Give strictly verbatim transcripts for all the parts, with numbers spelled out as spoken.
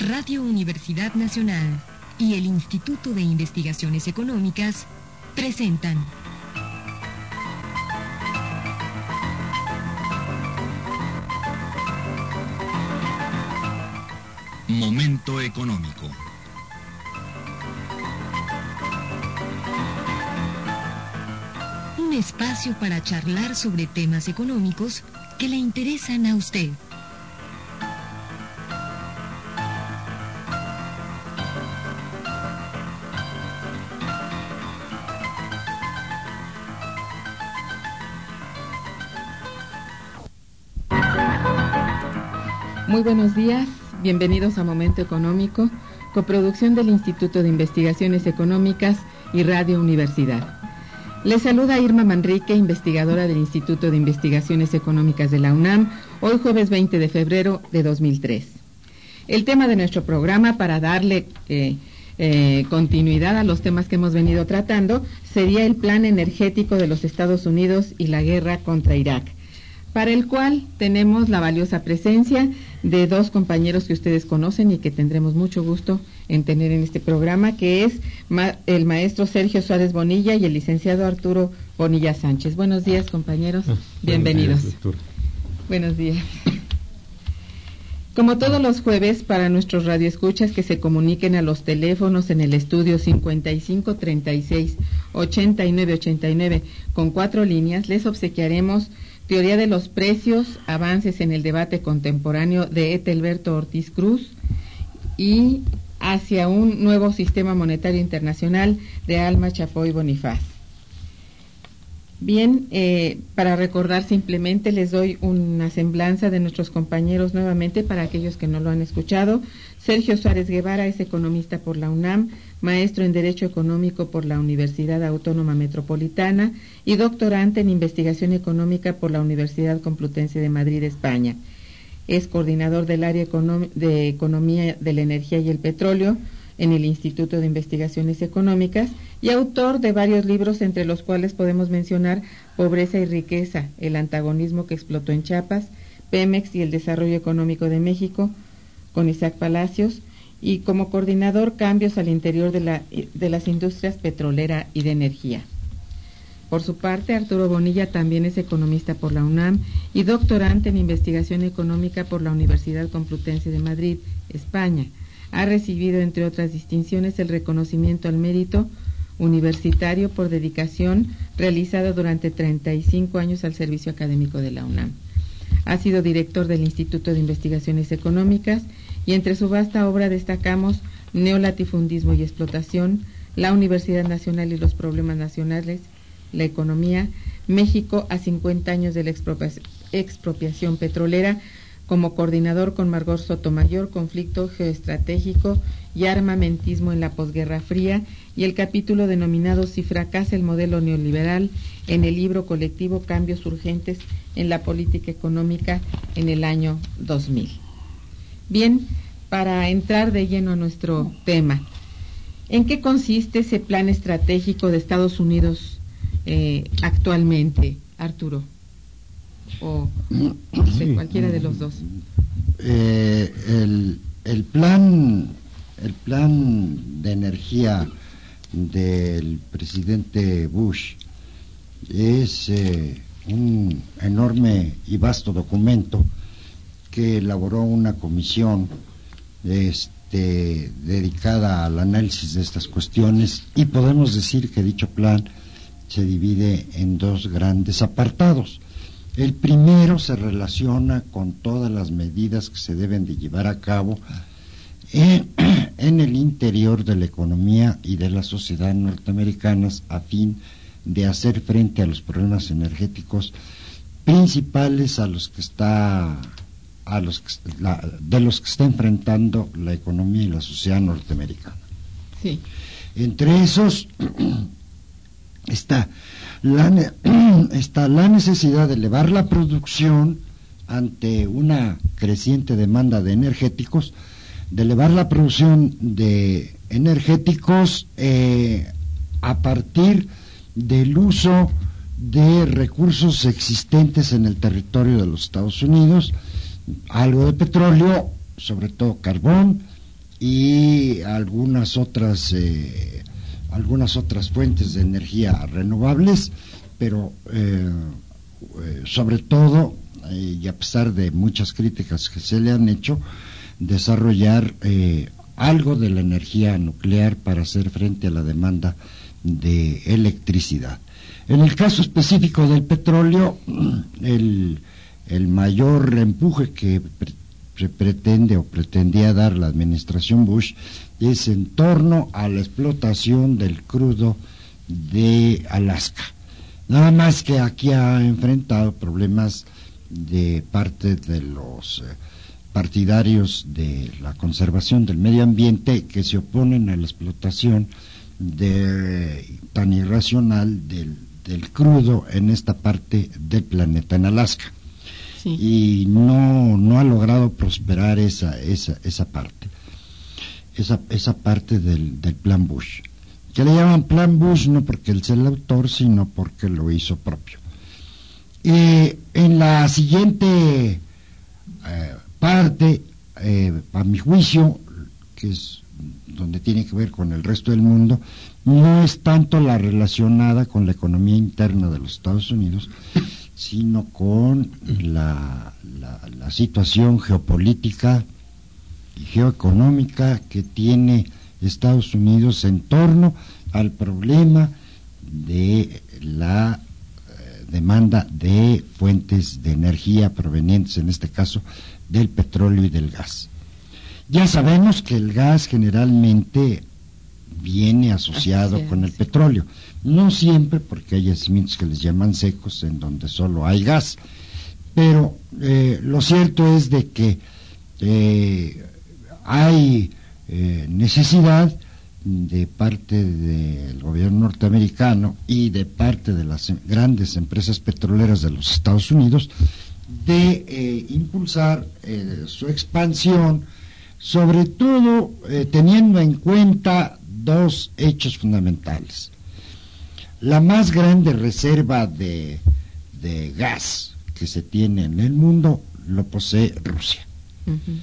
Radio Universidad Nacional y el Instituto de Investigaciones Económicas presentan Momento Económico. Un espacio para charlar sobre temas económicos que le interesan a usted. Muy buenos días, bienvenidos a Momento Económico, coproducción del Instituto de Investigaciones Económicas y Radio Universidad. Les saluda Irma Manrique, investigadora del Instituto de Investigaciones Económicas de la UNAM, hoy jueves veinte de febrero de dos mil tres. El tema de nuestro programa, para darle eh, eh, continuidad a los temas que hemos venido tratando, sería el plan energético de los Estados Unidos y la guerra contra Irak, para el cual tenemos la valiosa presencia de dos compañeros que ustedes conocen y que tendremos mucho gusto en tener en este programa, que es ma el maestro Sergio Suárez Bonilla y el licenciado Arturo Bonilla Sánchez. Buenos días, compañeros. Ah, bienvenidos. Buenos días, buenos días. Como todos los jueves, para nuestros radioescuchas que se comuniquen a los teléfonos en el estudio cincuenta y cinco treinta y seis ochenta y nueve ochenta y nueve con cuatro líneas, les obsequiaremos Teoría de los precios, avances en el debate contemporáneo de Etelberto Ortiz Cruz y hacia un nuevo sistema monetario internacional de Alma Chapoy Bonifaz. Bien, eh, para recordar simplemente les doy una semblanza de nuestros compañeros nuevamente para aquellos que no lo han escuchado. Sergio Suárez Guevara es economista por la UNAM, maestro en Derecho Económico por la Universidad Autónoma Metropolitana y doctorante en Investigación Económica por la Universidad Complutense de Madrid, España. Es coordinador del área de Economía de la Energía y el Petróleo en el Instituto de Investigaciones Económicas y autor de varios libros, entre los cuales podemos mencionar Pobreza y Riqueza, el antagonismo que explotó en Chiapas, Pemex y el desarrollo económico de México, con Isaac Palacios, y como coordinador Cambios al interior de, la, de las industrias petrolera y de energía. Por su parte, Arturo Bonilla también es economista por la UNAM y doctorante en Investigación Económica por la Universidad Complutense de Madrid, España. Ha recibido, entre otras distinciones, el reconocimiento al mérito universitario por dedicación realizado durante treinta y cinco años al servicio académico de la UNAM. Ha sido director del Instituto de Investigaciones Económicas y entre su vasta obra destacamos Neolatifundismo y Explotación, la Universidad Nacional y los Problemas Nacionales, la Economía, México a cincuenta años de la expropiación, expropiación petrolera, como coordinador con Margot Sotomayor, conflicto geoestratégico y armamentismo en la posguerra fría, y el capítulo denominado Si fracasa el modelo neoliberal en el libro colectivo Cambios urgentes en la política económica en el año dos mil. Bien, para entrar de lleno a nuestro tema, ¿en qué consiste ese plan estratégico de Estados Unidos eh, actualmente, Arturo? O no sé, sí, cualquiera de los dos. Eh, el, el plan el plan de energía del presidente Bush es eh, un enorme y vasto documento que elaboró una comisión este, dedicada al análisis de estas cuestiones, y podemos decir que dicho plan se divide en dos grandes apartados. El primero se relaciona con todas las medidas que se deben de llevar a cabo en, en el interior de la economía y de la sociedad norteamericanas a fin de hacer frente a los problemas energéticos principales a los que está a los que, la, de los que está enfrentando la economía y la sociedad norteamericana. Sí. Entre esos está la, está la necesidad de elevar la producción ante una creciente demanda de energéticos, de elevar la producción de energéticos eh, a partir del uso de recursos existentes en el territorio de los Estados Unidos, algo de petróleo, sobre todo carbón, y algunas otras eh, algunas otras fuentes de energía renovables, pero eh, sobre todo, eh, y a pesar de muchas críticas que se le han hecho, desarrollar eh, algo de la energía nuclear para hacer frente a la demanda de electricidad. En el caso específico del petróleo, el, el mayor empuje que pre- se pretende o pretendía dar la administración Bush es en torno a la explotación del crudo de Alaska. Nada más que aquí ha enfrentado problemas de parte de los eh, partidarios de la conservación del medio ambiente que se oponen a la explotación de, tan irracional del, del crudo en esta parte del planeta, en Alaska. Sí. Y no no ha logrado prosperar esa esa esa parte, esa esa parte del, del plan Bush, que le llaman plan Bush no porque él sea el autor, sino porque lo hizo propio. Eh, en la siguiente eh, parte, eh, a mi juicio, que es donde tiene que ver con el resto del mundo, no es tanto la relacionada con la economía interna de los Estados Unidos, sino con la, la, la situación geopolítica y geoeconómica que tiene Estados Unidos en torno al problema de la eh, demanda de fuentes de energía provenientes, en este caso, del petróleo y del gas. Ya sabemos que el gas generalmente viene asociado Así con el petróleo, no siempre, porque hay yacimientos que les llaman secos en donde solo hay gas, pero eh, lo cierto es de que eh, hay eh, necesidad de parte del gobierno norteamericano y de parte de las grandes empresas petroleras de los Estados Unidos de eh, impulsar eh, su expansión, sobre todo eh, teniendo en cuenta dos hechos fundamentales. La más grande reserva de, de gas que se tiene en el mundo lo posee Rusia. Uh-huh.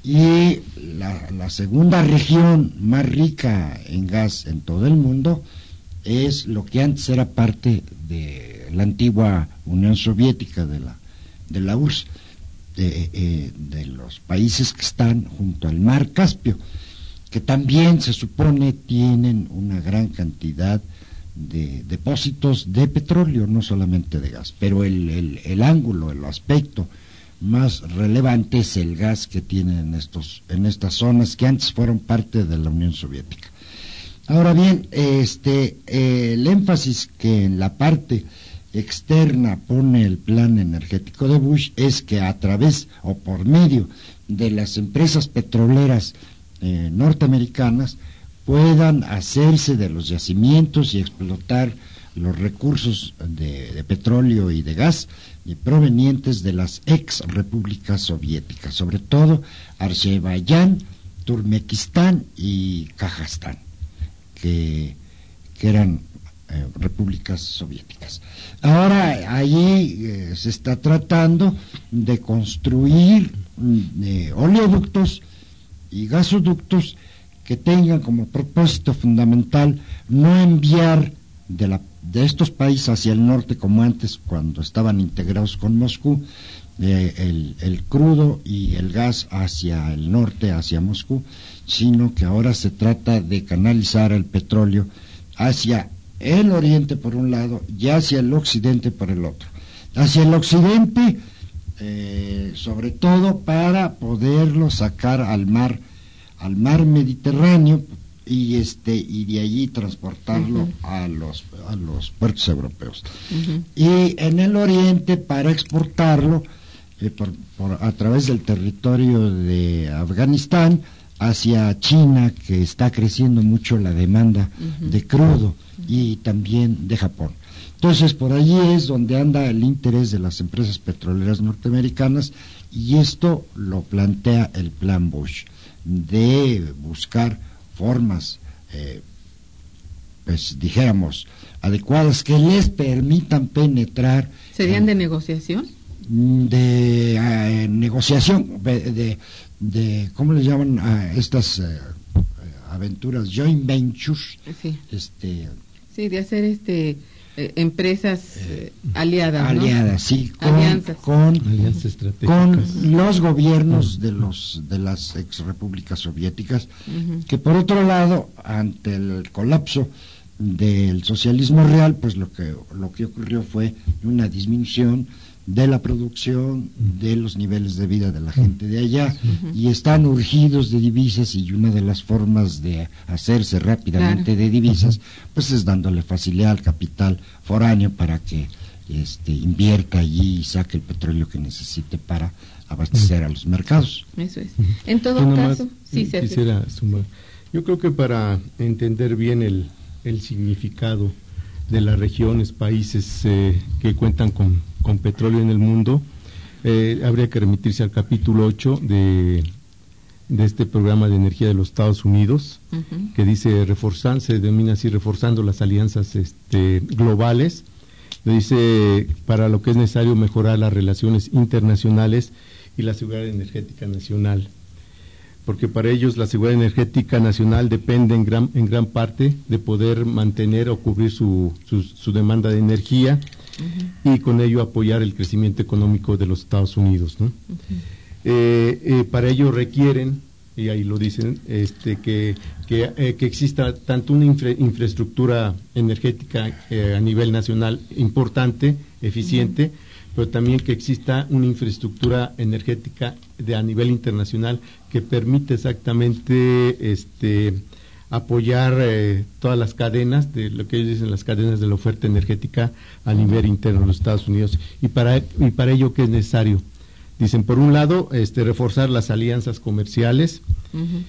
Y la, la segunda región más rica en gas en todo el mundo es lo que antes era parte de la antigua Unión Soviética, de la, de la U R S S, de, eh, de los países que están junto al mar Caspio, que también se supone tienen una gran cantidad de depósitos de petróleo, no solamente de gas, pero el, el, el ángulo, el aspecto más relevante es el gas que tienen en estos, en estas zonas que antes fueron parte de la Unión Soviética. Ahora bien, este, eh, el énfasis que en la parte externa pone el plan energético de Bush es que a través o por medio de las empresas petroleras eh, norteamericanas puedan hacerse de los yacimientos y explotar los recursos de, de petróleo y de gas y provenientes de las ex repúblicas soviéticas, sobre todo Azerbaiyán, Turkmenistán y Kazajstán, que, que eran eh, repúblicas soviéticas. Ahora allí eh, se está tratando de construir eh, oleoductos y gasoductos que tengan como propósito fundamental no enviar de, la, de estos países hacia el norte como antes, cuando estaban integrados con Moscú, eh, el, el crudo y el gas hacia el norte, hacia Moscú, sino que ahora se trata de canalizar el petróleo hacia el oriente por un lado y hacia el occidente por el otro. Hacia el occidente, eh, sobre todo para poderlo sacar al mar, al mar Mediterráneo, y este y de allí transportarlo uh-huh. a los a los puertos europeos. Uh-huh. Y en el oriente para exportarlo eh, por, por a través del territorio de Afganistán hacia China, que está creciendo mucho la demanda uh-huh. de crudo, uh-huh. y también de Japón. Entonces por allí es donde anda el interés de las empresas petroleras norteamericanas, y esto lo plantea el plan Bush, de buscar formas, eh, pues dijéramos, adecuadas que les permitan penetrar. ¿Serían eh, de negociación? De eh, negociación, de, de, de ¿cómo le llaman a estas eh, aventuras? Joint ventures. Sí. Este, sí, de hacer este eh, empresas eh, aliadas, aliadas, ¿no? sí, con, alianzas, con, alianzas estratégicas con los gobiernos de los de las ex repúblicas soviéticas, uh-huh. que por otro lado, ante el colapso del socialismo real, pues lo que lo que ocurrió fue una disminución de la producción, de los niveles de vida de la gente de allá, uh-huh. y están urgidos de divisas, y una de las formas de hacerse rápidamente claro. de divisas, pues es dándole facilidad al capital foráneo para que este, invierta allí y saque el petróleo que necesite para abastecer uh-huh. a los mercados. Eso es. En todo Yo caso, más, sí, Sergio. Quisiera sumar. Yo creo que para entender bien el, el significado de las regiones, países eh, que cuentan con, con petróleo en el mundo, eh, habría que remitirse al capítulo ocho de, de este programa de energía de los Estados Unidos, uh-huh. que dice reforzar, se denomina así, reforzando las alianzas este, globales. Dice, para lo que es necesario mejorar las relaciones internacionales y la seguridad energética nacional, porque para ellos la seguridad energética nacional depende en gran, en gran parte de poder mantener o cubrir su, su, su demanda de energía, uh-huh. y con ello apoyar el crecimiento económico de los Estados Unidos, ¿no? Uh-huh. eh, eh, para ello requieren, y ahí lo dicen, este, que, que, eh, que exista tanto una infra, infraestructura energética eh, a nivel nacional importante, eficiente, uh-huh. pero también que exista una infraestructura energética de a nivel internacional que permite exactamente este apoyar eh, todas las cadenas de lo que ellos dicen las cadenas de la oferta energética a nivel interno de los Estados Unidos, y para y para ello ¿qué es necesario? Dicen, por un lado, este reforzar las alianzas comerciales, uh-huh.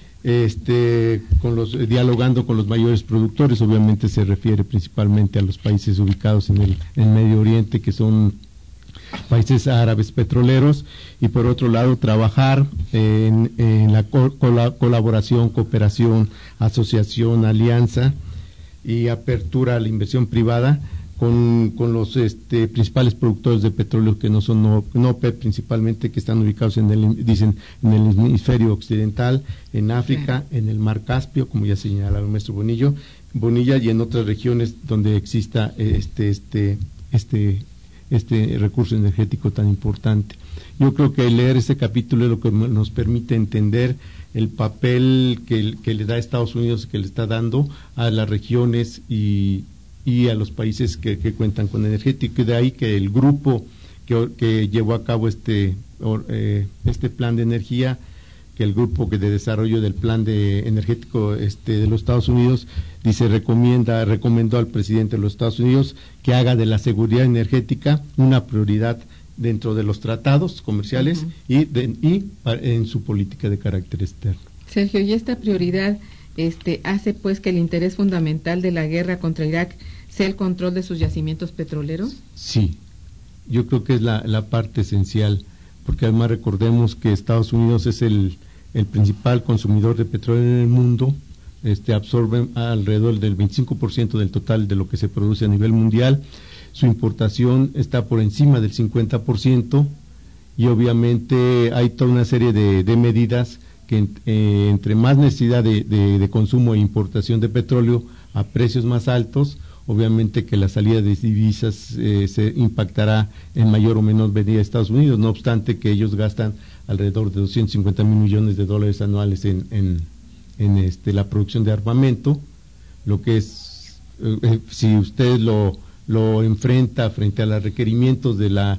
este con los dialogando con los mayores productores, obviamente se refiere principalmente a los países ubicados en el en Medio Oriente, que son países árabes petroleros, y por otro lado trabajar en, en la co- colaboración, cooperación, asociación, alianza y apertura a la inversión privada con, con los este, principales productores de petróleo que no son no, no OPEP, principalmente, que están ubicados en el dicen en el hemisferio occidental, en África, sí. en el Mar Caspio, como ya señalaba el maestro Bonillo, Bonilla, y en otras regiones donde exista este este este este recurso energético tan importante. Yo creo que leer este capítulo es lo que nos permite entender el papel que, que le da Estados Unidos, que le está dando a las regiones y, y a los países que, que cuentan con energético, y de ahí que el grupo que, que llevó a cabo este, eh, este plan de energía, que el grupo que de desarrollo del plan de energético este, de los Estados Unidos, dice, recomienda, recomendó al presidente de los Estados Unidos que haga de la seguridad energética una prioridad dentro de los tratados comerciales, uh-huh. y, de, y en su política de carácter externo. Sergio, y esta prioridad este, hace pues que el interés fundamental de la guerra contra Irak sea el control de sus yacimientos petroleros. Sí, yo creo que es la, la parte esencial, porque además recordemos que Estados Unidos es el, el principal consumidor de petróleo en el mundo, este absorbe alrededor del veinticinco por ciento del total de lo que se produce a nivel mundial, su importación está por encima del cincuenta por ciento, y obviamente hay toda una serie de, de medidas que eh, entre más necesidad de, de, de consumo e importación de petróleo a precios más altos, obviamente que la salida de divisas eh, se impactará en mayor o menor medida a Estados Unidos, no obstante que ellos gastan alrededor de doscientos cincuenta mil millones de dólares anuales en, en, en este, la producción de armamento, lo que es, eh, si usted lo, lo enfrenta frente a los requerimientos de la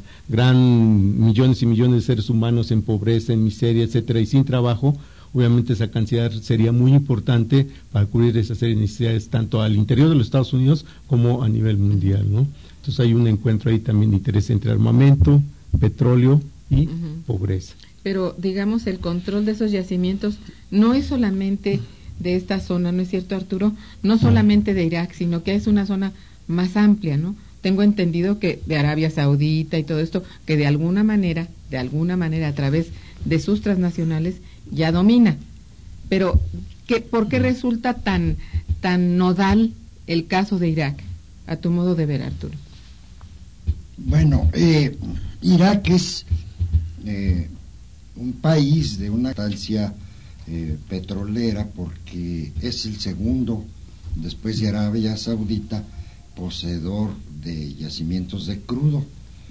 gran millones y millones de seres humanos en pobreza, en miseria, etcétera, y sin trabajo, obviamente esa cantidad sería muy importante para cubrir esa serie de necesidades tanto al interior de los Estados Unidos como a nivel mundial, ¿no? Entonces hay un encuentro ahí también de interés entre armamento, petróleo y uh-huh. pobreza. Pero digamos, el control de esos yacimientos no es solamente de esta zona, ¿no es cierto, Arturo? No solamente de Irak, sino que es una zona más amplia, ¿no? Tengo entendido que de Arabia Saudita y todo esto, que de alguna manera, de alguna manera a través de sus transnacionales ya domina. Pero ¿qué, ¿por qué resulta tan tan nodal el caso de Irak, a tu modo de ver, Arturo? Bueno, eh, Irak es eh, un país de una importancia eh, petrolera, porque es el segundo, después de Arabia Saudita, poseedor de yacimientos de crudo.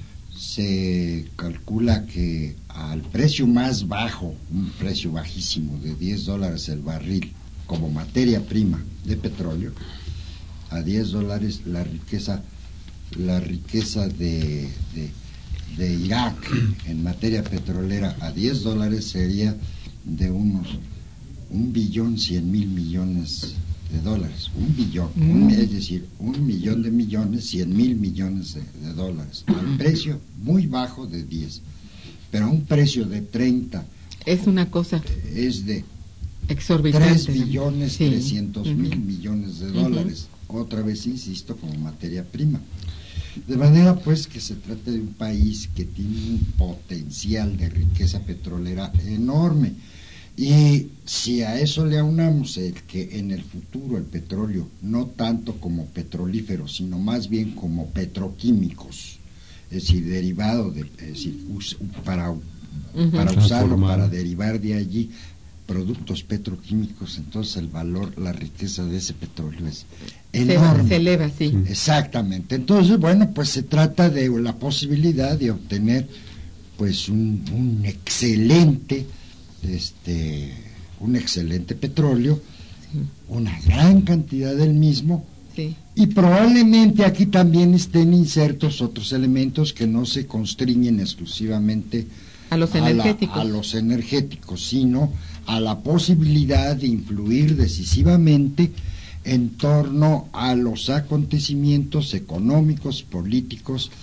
Se calcula que al precio más bajo, un precio bajísimo de diez dólares el barril como materia prima de petróleo, a diez dólares la riqueza la riqueza de, de, de Irak en materia petrolera a diez dólares sería de unos un billón cien mil millones de dólares, un billón, mm. un, es decir, un millón de millones, cien mil millones de, de dólares, al precio muy bajo de diez, pero a un precio de treinta. Es una cosa es de exorbitante. tres billones sí. trescientos uh-huh. mil millones de dólares, uh-huh. otra vez insisto, como materia prima. De manera pues que se trata de un país que tiene un potencial de riqueza petrolera enorme. Y si a eso le aunamos el que en el futuro el petróleo, no tanto como petrolífero, sino más bien como petroquímicos, es decir, derivado de, es decir, us, para, uh-huh. para usarlo, para derivar de allí productos petroquímicos, entonces el valor, la riqueza de ese petróleo es enorme. Se, se eleva, sí. Exactamente. Entonces, bueno, pues se trata de la posibilidad de obtener pues un, un excelente este un excelente petróleo, sí. una gran cantidad del mismo, sí. y probablemente aquí también estén insertos otros elementos que no se constriñen exclusivamente a los energéticos, a, la, a los energéticos, sino a la posibilidad de influir decisivamente en torno a los acontecimientos económicos, políticos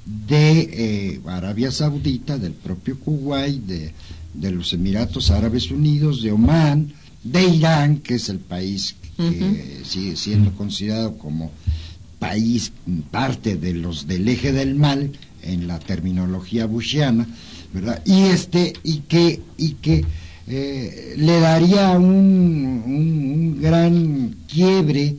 de eh, Arabia Saudita, del propio Kuwait, de de los Emiratos Árabes Unidos, de Omán, de Irán, que es el país que uh-huh. sigue siendo considerado como país parte de los del eje del mal en la terminología bushiana, ¿verdad? Y este y que y que eh, le daría un, un, un gran quiebre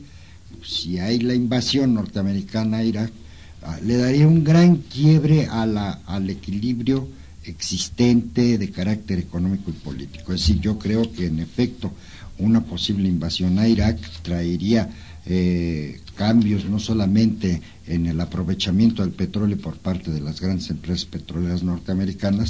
si hay la invasión norteamericana a Irak, le daría un gran quiebre a la al equilibrio existente de carácter económico y político. Es decir, yo creo que en efecto una posible invasión a Irak traería eh, cambios no solamente en el aprovechamiento del petróleo por parte de las grandes empresas petroleras norteamericanas,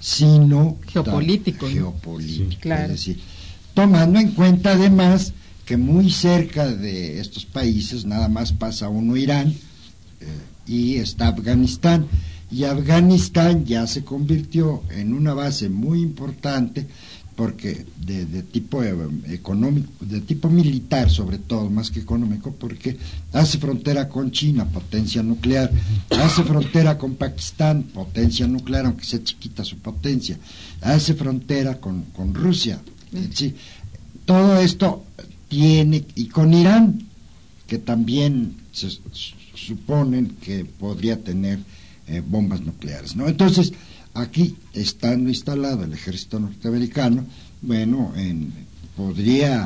sino geopolítico, ta- geopolítico. Sí, claro. Es decir, tomando en cuenta además que muy cerca de estos países nada más pasa uno Irán eh, y está Afganistán. Y Afganistán ya se convirtió en una base muy importante porque de, de tipo económico, de tipo militar sobre todo, más que económico, porque hace frontera con China, potencia nuclear, hace frontera con Pakistán, potencia nuclear, aunque sea chiquita su potencia, hace frontera con, con Rusia, sí, todo esto tiene, y con Irán, que también se suponen que podría tener Eh, bombas nucleares, ¿no? Entonces, aquí, estando instalado el ejército norteamericano, bueno, en, podría,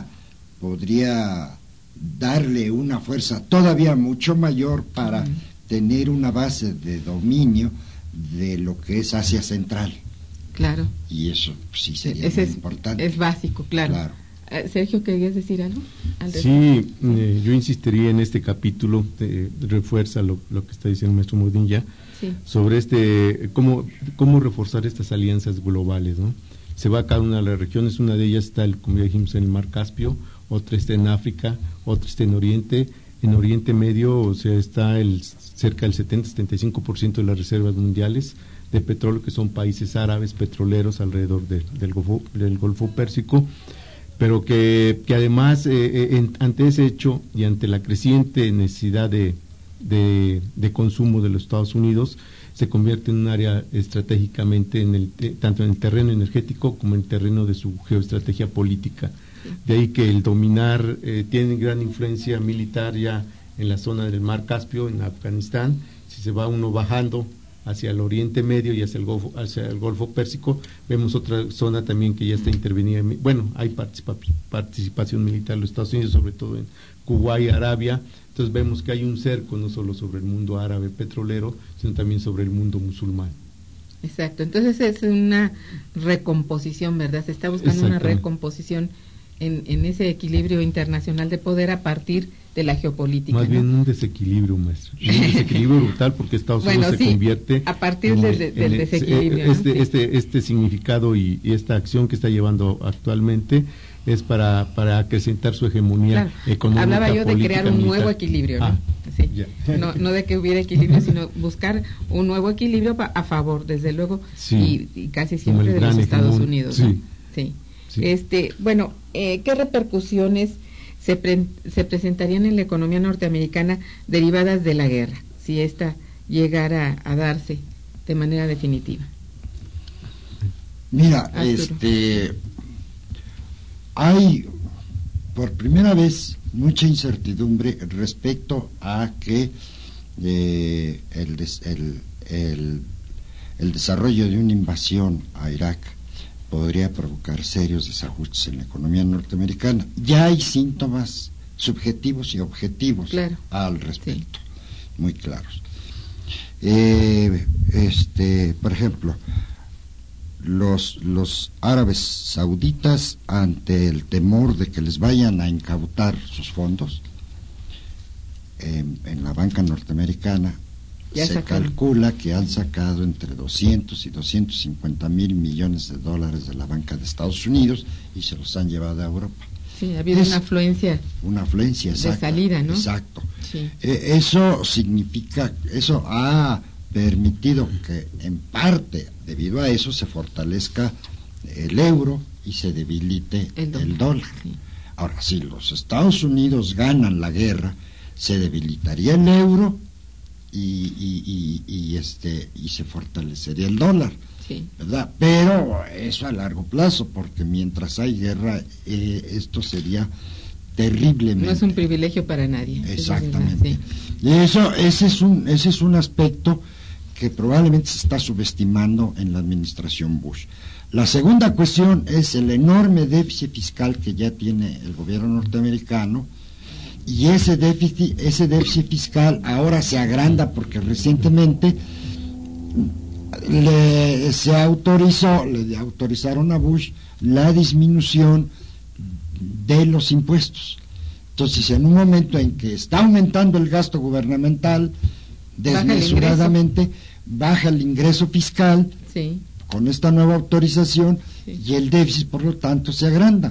podría darle una fuerza todavía mucho mayor para uh-huh. tener una base de dominio de lo que es Asia Central. Claro. Y eso sí sería Ese muy es, importante. Es básico, claro. Claro. Uh, Sergio, ¿querías decir algo? Sí, eh, yo insistiría en este capítulo, eh, refuerza lo, lo que está diciendo el maestro Mordín sí. sobre este cómo cómo reforzar estas alianzas globales, ¿no? Se va a cada una de las regiones, una de ellas está, el, como ya dijimos, en el Mar Caspio, otra está en África, otra está en Oriente, en Oriente Medio, o sea, está el cerca del setenta a setenta y cinco por ciento de las reservas mundiales de petróleo, que son países árabes petroleros alrededor de, del Golfo, del Golfo Pérsico, pero que, que además eh, en, ante ese hecho y ante la creciente necesidad de, de, de consumo de los Estados Unidos, se convierte en un área estratégicamente en el, eh, tanto en el terreno energético como en el terreno de su geoestrategia política. De ahí que el dominar eh, tiene gran influencia militar ya en la zona del Mar Caspio, en Afganistán. Si se va uno bajando hacia el Oriente Medio y hacia el Golfo, hacia el Golfo Pérsico, vemos otra zona también que ya está intervenida. Bueno, hay participa, participación militar de los Estados Unidos, sobre todo en Kuwait, Arabia. Entonces vemos que hay un cerco no solo sobre el mundo árabe petrolero, sino también sobre el mundo musulmán. Exacto, entonces es una recomposición, ¿verdad? Se está buscando una recomposición en, en ese equilibrio internacional de poder a partir de la geopolítica. Más ¿no? bien un desequilibrio, maestro. Un desequilibrio brutal, porque Estados Unidos bueno, se sí, convierte a partir en, de, de, del en, desequilibrio. Este, ¿no? sí. este, este significado y, y esta acción que está llevando actualmente es para, para acrecentar su hegemonía claro. económica. Hablaba yo de crear un militar. nuevo equilibrio, ¿no? Ah, sí. ya. no, no de que hubiera equilibrio, sino buscar un nuevo equilibrio pa, a favor, desde luego, sí. y, y casi siempre de los gran Estados hegemón. Unidos. Sí. ¿no? Sí. Sí. Este, bueno, eh, ¿qué repercusiones se, pre se presentarían en la economía norteamericana derivadas de la guerra, si esta llegara a darse de manera definitiva? Mira, Arturo. este, hay por primera vez mucha incertidumbre respecto a que eh, el, des, el, el, el desarrollo de una invasión a Irak podría provocar serios desajustes en la economía norteamericana. Ya hay síntomas subjetivos y objetivos claro. al respecto, sí. muy claros. Eh, este, por ejemplo, los, los árabes sauditas, ante el temor de que les vayan a incautar sus fondos en, en la banca norteamericana, ya se sacaron. Calcula que han sacado entre doscientos y doscientos cincuenta mil millones de dólares de la banca de Estados Unidos y se los han llevado a Europa. Sí, ha habido es una afluencia. Una afluencia, exacta, de salida, ¿no? Exacto. Sí. Eh, eso significa, eso ha permitido que en parte, debido a eso, se fortalezca el euro y se debilite el dólar. El dólar. Sí. Ahora, si los Estados Unidos ganan la guerra, se debilitaría el euro y, y, y, y este y se fortalecería el dólar. Sí. ¿Verdad? Pero eso a largo plazo, porque mientras hay guerra, eh, esto sería terriblemente. No es un privilegio para nadie. Exactamente. Es verdad, sí. Y eso, ese es un, ese es un aspecto que probablemente se está subestimando en la administración Bush. La segunda cuestión es el enorme déficit fiscal que ya tiene el gobierno norteamericano, y ese déficit, ese déficit fiscal ahora se agranda porque recientemente le, se autorizó, le autorizaron a Bush la disminución de los impuestos. Entonces, en un momento en que está aumentando el gasto gubernamental desmesuradamente, baja el ingreso fiscal, sí. con esta nueva autorización, sí. y el déficit, por lo tanto, se agranda.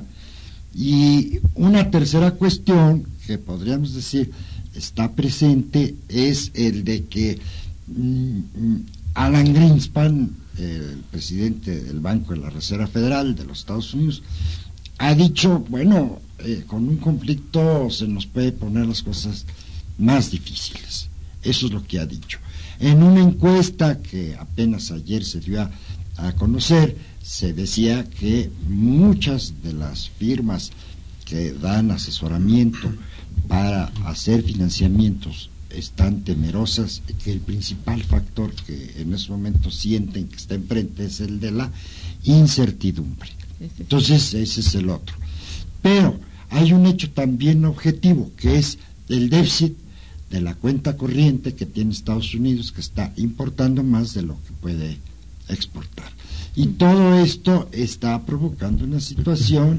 Y una tercera cuestión que podríamos decir está presente es el de que mmm, Alan Greenspan, el presidente del Banco de la Reserva Federal de los Estados Unidos, ha dicho, bueno, eh, con un conflicto se nos puede poner las cosas más difíciles. Eso es lo que ha dicho. En una encuesta que apenas ayer se dio a, a conocer, se decía que muchas de las firmas que dan asesoramiento para hacer financiamientos están temerosas, que el principal factor que en estos momentos sienten que está enfrente es el de la incertidumbre. Entonces, ese es el otro. Pero hay un hecho también objetivo, que es el déficit de la cuenta corriente que tiene Estados Unidos, que está importando más de lo que puede exportar. Y todo esto está provocando una situación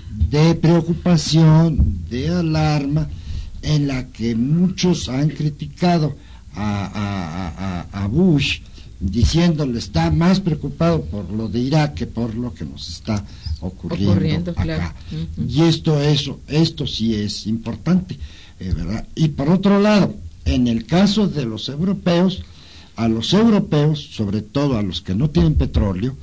de preocupación, de alarma, en la que muchos han criticado a, a, a, a Bush, diciéndole está más preocupado por lo de Irak que por lo que nos está ocurriendo, ocurriendo acá. Claro. Uh-huh. Y esto, eso, esto sí es importante, eh, ¿verdad? Y por otro lado, en el caso de los europeos, a los europeos, sobre todo a los que no tienen petróleo,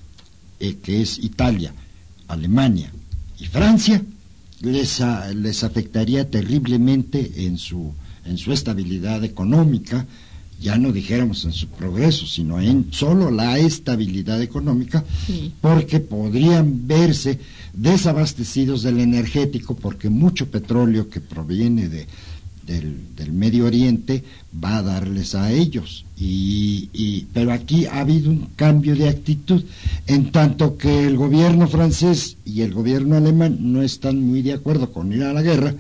eh, que es Italia, Alemania y Francia, les, a, les afectaría terriblemente en su, en su estabilidad económica, ya no dijéramos en su progreso, sino en solo la estabilidad económica, sí. Porque podrían verse desabastecidos del energético, porque mucho petróleo que proviene de Del, del Medio Oriente va a darles a ellos, y, y pero aquí ha habido un cambio de actitud, en tanto que el gobierno francés y el gobierno alemán no están muy de acuerdo con ir a la guerra.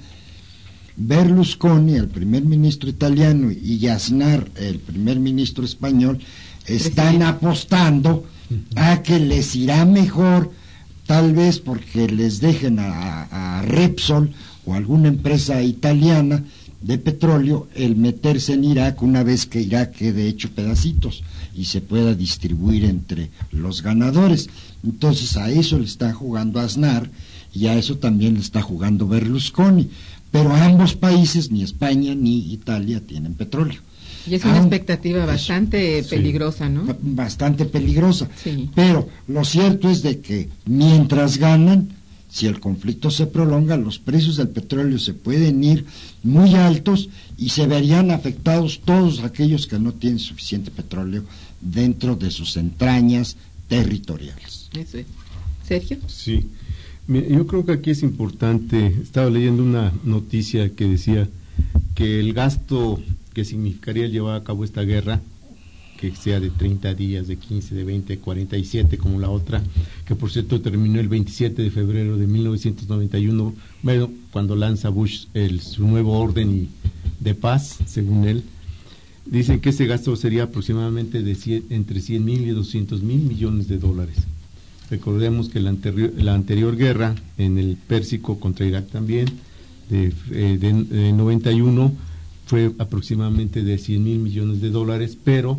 Berlusconi, el primer ministro italiano, y Aznar, el primer ministro español, están apostando a que les irá mejor, tal vez porque les dejen a, a Repsol o alguna empresa italiana de petróleo el meterse en Irak una vez que Irak quede hecho pedacitos y se pueda distribuir entre los ganadores. Entonces a eso le está jugando Aznar y a eso también le está jugando Berlusconi, pero ambos países, ni España ni Italia, tienen petróleo. Y es una Aún, expectativa bastante es, peligrosa, ¿no? Bastante peligrosa. Sí. Pero lo cierto es de que mientras ganan, si el conflicto se prolonga, los precios del petróleo se pueden ir muy altos y se verían afectados todos aquellos que no tienen suficiente petróleo dentro de sus entrañas territoriales. Eso es. ¿Sergio? Sí. Yo creo que aquí es importante, estaba leyendo una noticia que decía que el gasto que significaría llevar a cabo esta guerra, que sea de treinta días, de quince, de veinte, cuarenta y siete como la otra, que por cierto terminó el veintisiete de febrero de mil novecientos noventa y uno, bueno, cuando lanza Bush el, su nuevo orden de paz, según él. Dicen que ese gasto sería aproximadamente de cien, entre cien mil y doscientos mil millones de dólares. Recordemos que la anterior, la anterior guerra en el Pérsico contra Irak también, de, de, de noventa y uno, fue aproximadamente de cien mil millones de dólares, pero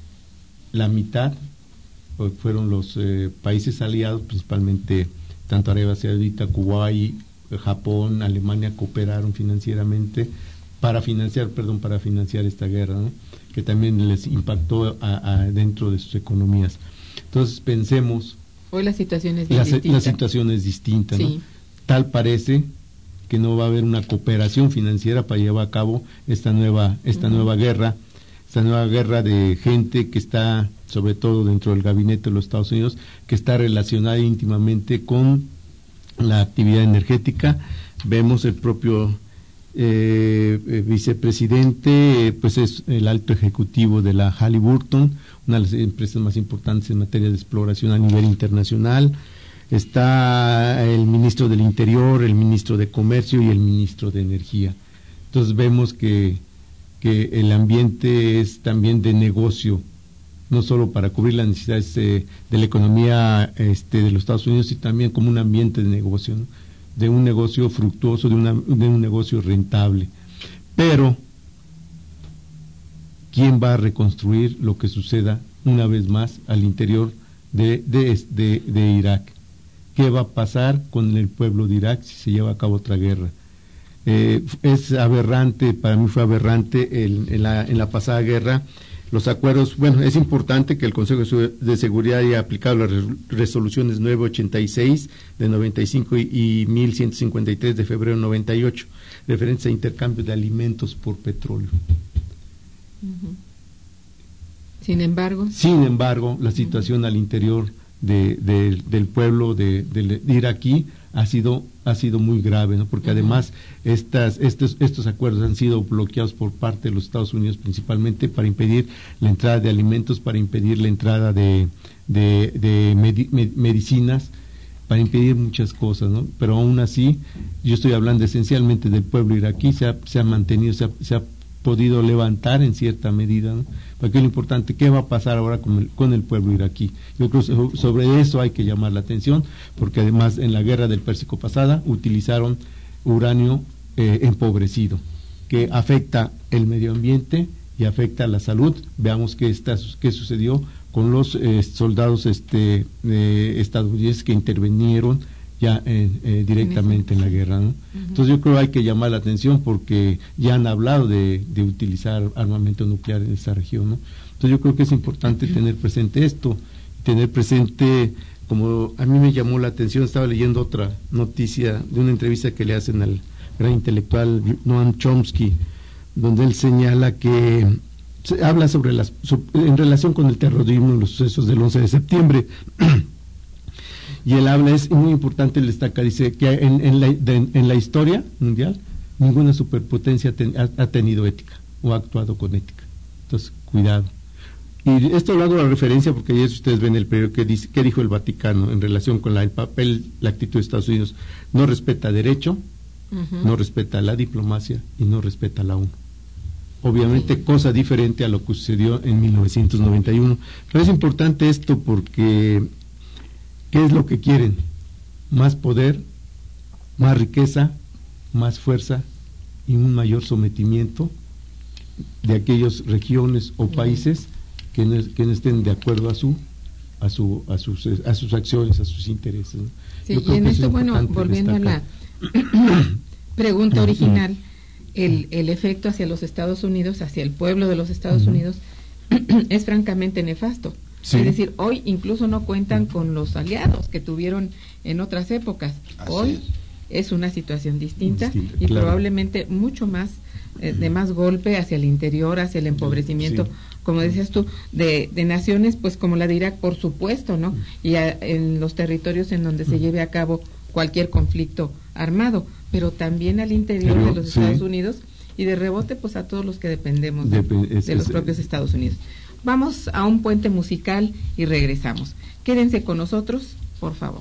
la mitad pues, fueron los eh, países aliados, principalmente tanto Arabia Saudita, Kuwait, Japón, Alemania, cooperaron financieramente para financiar, perdón, para financiar esta guerra, ¿no? Que también les impactó a, a dentro de sus economías. Entonces pensemos, hoy la situación es bien la, distinta. La situación es distinta, ¿no? Sí. Tal parece que no va a haber una cooperación financiera para llevar a cabo esta nueva esta uh-huh. nueva guerra, esta nueva guerra de gente que está, sobre todo dentro del gabinete de los Estados Unidos, que está relacionada íntimamente con la actividad energética. Vemos el propio eh, eh, vicepresidente, eh, pues es el alto ejecutivo de la Halliburton, una de las empresas más importantes en materia de exploración a nivel internacional. Está el ministro del Interior, el ministro de Comercio y el ministro de Energía. Entonces vemos que, que el ambiente es también de negocio, no solo para cubrir las necesidades eh, de la economía este, de los Estados Unidos, sino también como un ambiente de negocio, ¿no? De un negocio fructuoso, de, una, de un negocio rentable. Pero, ¿quién va a reconstruir lo que suceda una vez más al interior de, de, de, de Irak? ¿Qué va a pasar con el pueblo de Irak si se lleva a cabo otra guerra? Eh, es aberrante, para mí fue aberrante el, en, la, en la pasada guerra, los acuerdos. Bueno, es importante que el Consejo de Seguridad haya aplicado las resoluciones nueve ochenta y seis de noventa y cinco y, y mil ciento cincuenta y tres de febrero de noventa y ocho, referentes a intercambio de alimentos por petróleo. Uh-huh. Sin embargo. Sin embargo, la situación uh-huh. al interior De, de, del pueblo de, de, de iraquí ha sido ha sido muy grave, ¿no? Porque uh-huh. además estas estos estos acuerdos han sido bloqueados por parte de los Estados Unidos, principalmente para impedir la entrada de alimentos, para impedir la entrada de de, de medi, med, medicinas, para impedir muchas cosas, ¿no? Pero aún así, yo estoy hablando esencialmente del pueblo iraquí, se ha, se ha mantenido, se ha, se ha podido levantar en cierta medida, ¿no? Porque lo importante, ¿qué va a pasar ahora con el, con el pueblo iraquí? Yo creo que sobre eso hay que llamar la atención, porque además en la guerra del Pérsico pasada utilizaron uranio eh, empobrecido, que afecta el medio ambiente y afecta la salud. Veamos qué, está, qué sucedió con los eh, soldados este, eh, estadounidenses que intervinieron ya eh, eh, directamente en la guerra, ¿no? Uh-huh. Entonces yo creo que hay que llamar la atención porque ya han hablado de, de utilizar armamento nuclear en esa región, ¿no? Entonces yo creo que es importante tener presente esto, tener presente, como a mí me llamó la atención, estaba leyendo otra noticia de una entrevista que le hacen al gran intelectual Noam Chomsky, donde él señala que se habla sobre las en relación con el terrorismo y los sucesos del once de septiembre. Y él habla, es muy importante, él destaca, dice que en, en, la, de, en la historia mundial ninguna superpotencia ten, ha, ha tenido ética o ha actuado con ética. Entonces, cuidado. Y esto lo hago a referencia porque ayer ustedes ven el periódico que dice, ¿qué dijo el Vaticano en relación con la, el papel, la actitud de Estados Unidos? No respeta derecho, uh-huh. no respeta la diplomacia y no respeta la ONU. obviamente cosa diferente a lo que sucedió en mil novecientos noventa y uno. Pero es importante esto porque ¿qué es lo que quieren? Más poder, más riqueza, más fuerza y un mayor sometimiento de aquellas regiones o países que no, que no estén de acuerdo a su a su a sus a sus acciones, a sus intereses, ¿no? Sí, y en esto, bueno, volviendo destacar. a la pregunta original, el, el efecto hacia los Estados Unidos, hacia el pueblo de los Estados uh-huh. Unidos, es francamente nefasto. Sí. Es decir, hoy incluso no cuentan uh-huh. con los aliados que tuvieron en otras épocas. Así hoy es. es una situación distinta, distinta y claro. probablemente mucho más, eh, de más golpe hacia el interior, hacia el empobrecimiento, sí. como decías tú, de, de naciones, pues como la de Irak, por supuesto, ¿no? Y a, en los territorios en donde se lleve a cabo cualquier conflicto armado, pero también al interior pero, de los sí. Estados Unidos y de rebote, pues a todos los que dependemos de, Dep- es, de los es, propios Estados Unidos. Vamos a un puente musical y regresamos. Quédense con nosotros, por favor.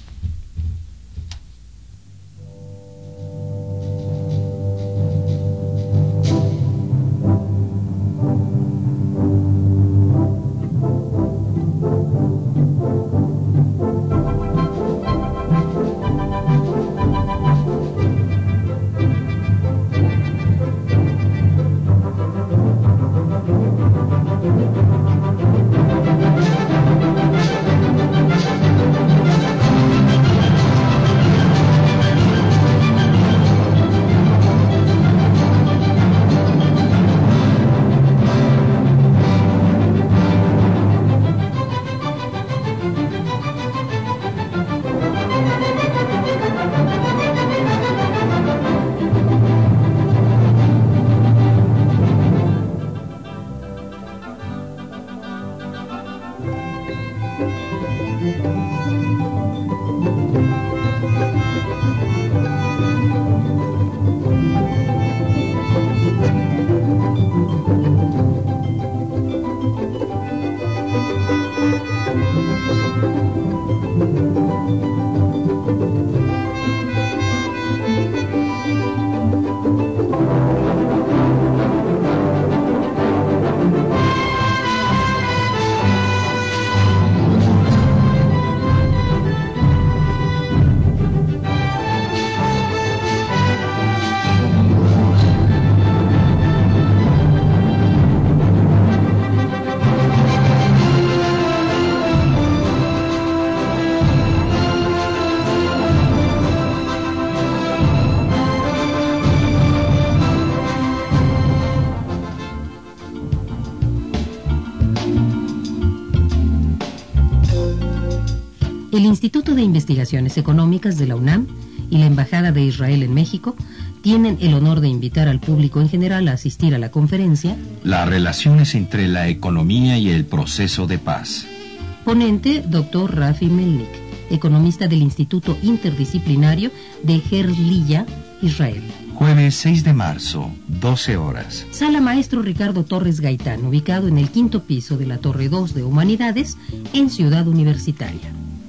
El Instituto de Investigaciones Económicas de la UNAM y la Embajada de Israel en México tienen el honor de invitar al público en general a asistir a la conferencia Las relaciones entre la economía y el proceso de paz. Ponente, doctor Rafi Melnik, economista del Instituto Interdisciplinario de Herzliya, Israel. Jueves seis de marzo, doce horas. Sala Maestro Ricardo Torres Gaitán, ubicado en el quinto piso de la Torre dos de Humanidades, en Ciudad Universitaria.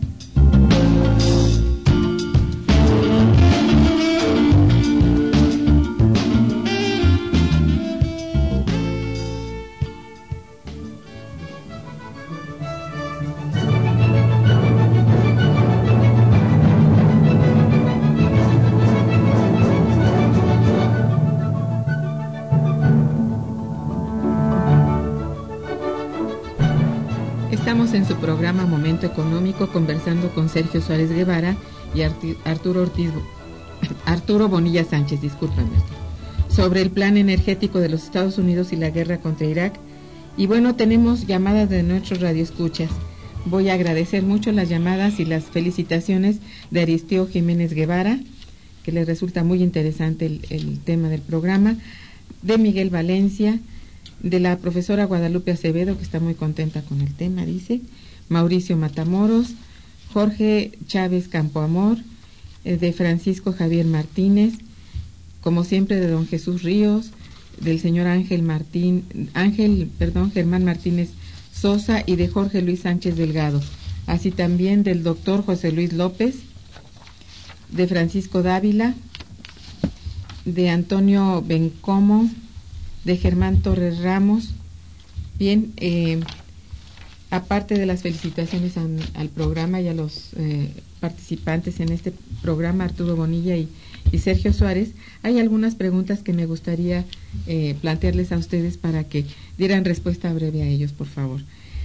Estamos en su programa Momento Económico conversando con Sergio Suárez Guevara y Arturo Ortiz, Arturo Bonilla Sánchez, discúlpame, sobre el plan energético de los Estados Unidos y la guerra contra Irak. Y bueno, tenemos llamadas de nuestros radioescuchas. Voy a agradecer mucho las llamadas y las felicitaciones de Aristeo Jiménez Guevara, que le resulta muy interesante el, el tema del programa, de Miguel Valencia, de la profesora Guadalupe Acevedo, que está muy contenta con el tema, dice, Mauricio Matamoros, Jorge Chávez Campoamor, eh, de Francisco Javier Martínez, como siempre de don Jesús Ríos, del señor Ángel Martín, Ángel, perdón, Germán Martínez Sosa y de Jorge Luis Sánchez Delgado, así también del doctor José Luis López, de Francisco Dávila, de Antonio Bencomo, de Germán Torres Ramos. Bien, eh, aparte de las felicitaciones a, al programa y a los eh, participantes en este programa, Arturo Bonilla y, y Sergio Suárez, hay algunas preguntas que me gustaría eh, plantearles a ustedes para que dieran respuesta breve a ellos, por favor.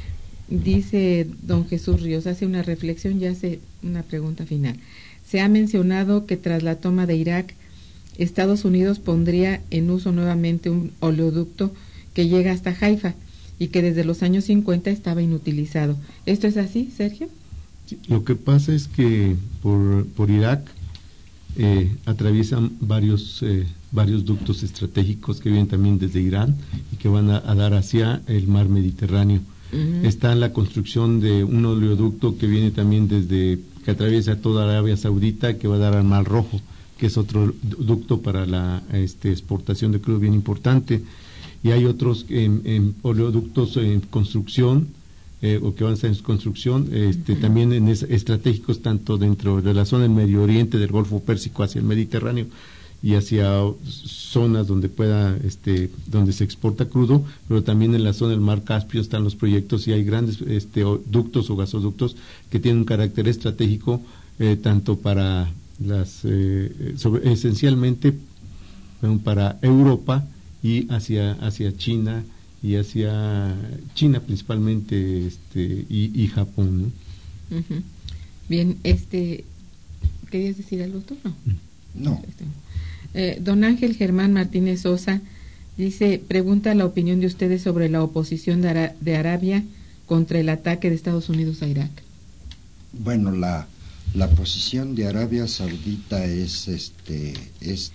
Dice don Jesús Ríos, hace una reflexión y hace una pregunta final. Se ha mencionado que tras la toma de Irak, Estados Unidos pondría en uso nuevamente un oleoducto que llega hasta Haifa y que desde los años cincuenta estaba inutilizado. ¿Esto es así, Sergio? Sí, lo que pasa es que por, por Irak eh, atraviesan varios, eh, varios ductos estratégicos que vienen también desde Irán y que van a, a dar hacia el mar Mediterráneo. Uh-huh. Está en la construcción de un oleoducto que viene también desde, que atraviesa toda Arabia Saudita, que va a dar al Mar Rojo, que es otro ducto para la este, exportación de crudo bien importante. Y hay otros en, en oleoductos en construcción eh, o que van a estar en construcción, este, uh-huh. también en es, estratégicos tanto dentro de la zona del Medio Oriente, del Golfo Pérsico hacia el Mediterráneo y hacia zonas donde pueda, este, donde se exporta crudo, pero también en la zona del Mar Caspio están los proyectos y hay grandes este, ductos o gasoductos que tienen un carácter estratégico eh, tanto para las, eh, sobre, esencialmente bueno, para Europa y hacia hacia China y hacia China principalmente este y, y Japón, ¿no? Uh-huh. Bien, este ¿querías decir algo tú? No. No. Eh, don Ángel Germán Martínez Sosa dice, pregunta la opinión de ustedes sobre la oposición de, Ara- de Arabia contra el ataque de Estados Unidos a Irak. Bueno, la la posición de Arabia Saudita es este es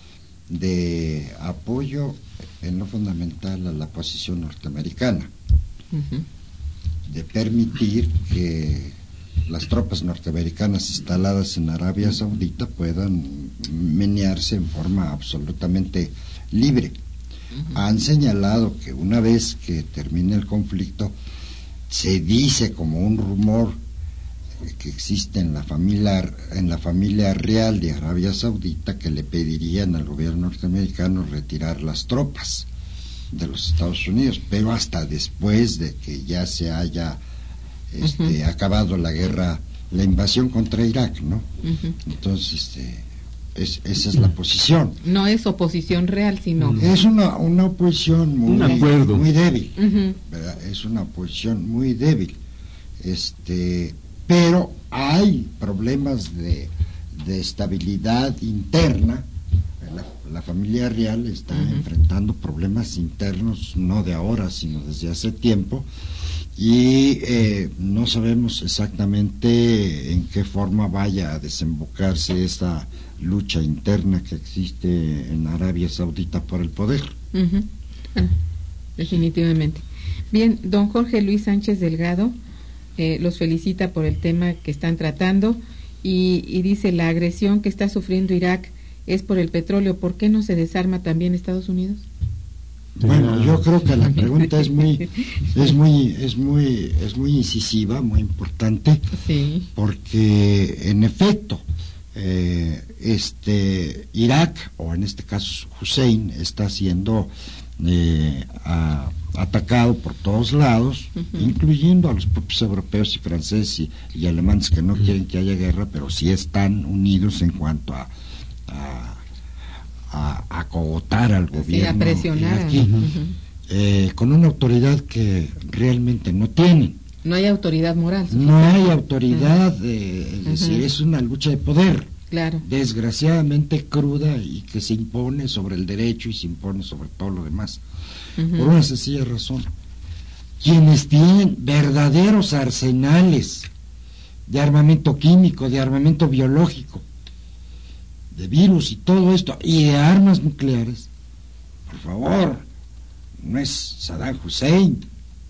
de apoyo en lo fundamental a la posición norteamericana, uh-huh. de permitir que las tropas norteamericanas instaladas en Arabia Saudita puedan menearse en forma absolutamente libre. Uh-huh. Han señalado que una vez que termine el conflicto, se dice como un rumor que existe en la familia en la familia real de Arabia Saudita que le pedirían al gobierno norteamericano retirar las tropas de los Estados Unidos, pero hasta después de que ya se haya este, uh-huh. acabado la guerra, la invasión contra Irak, ¿no? Uh-huh. Entonces, este, es, esa es la posición. No es oposición real, sino es una una oposición muy, un acuerdo. muy débil, uh-huh. ¿verdad? Es una oposición muy débil, este. Pero hay problemas de, de estabilidad interna. La, la familia real está uh-huh. enfrentando problemas internos, no de ahora, sino desde hace tiempo, y eh, no sabemos exactamente en qué forma vaya a desembocarse esta lucha interna que existe en Arabia Saudita por el poder. Uh-huh. Ah, definitivamente. Bien, don Jorge Luis Sánchez Delgado Eh, los felicita por el tema que están tratando y, y dice, la agresión que está sufriendo Irak es por el petróleo, ¿por qué no se desarma también Estados Unidos? Bueno, yo creo que la pregunta es muy es muy es muy es muy incisiva, muy importante, sí. Porque en efecto eh, este Irak, o en este caso Hussein, está siendo eh, a, atacado por todos lados, uh-huh. incluyendo a los propios europeos y franceses y, y alemanes que no uh-huh. quieren que haya guerra, pero sí están unidos en cuanto a a, a, a cogotar al gobierno, sí, a presionar aquí, uh-huh. eh, con una autoridad que realmente no tienen. No hay autoridad moral. No hay autoridad, uh-huh. eh, es decir, uh-huh. es una lucha de poder. Claro. Desgraciadamente cruda y que se impone sobre el derecho y se impone sobre todo lo demás. Uh-huh. Por una sencilla razón. Quienes tienen verdaderos arsenales de armamento químico, de armamento biológico, de virus y todo esto, y de armas nucleares, por favor, no es Saddam Hussein.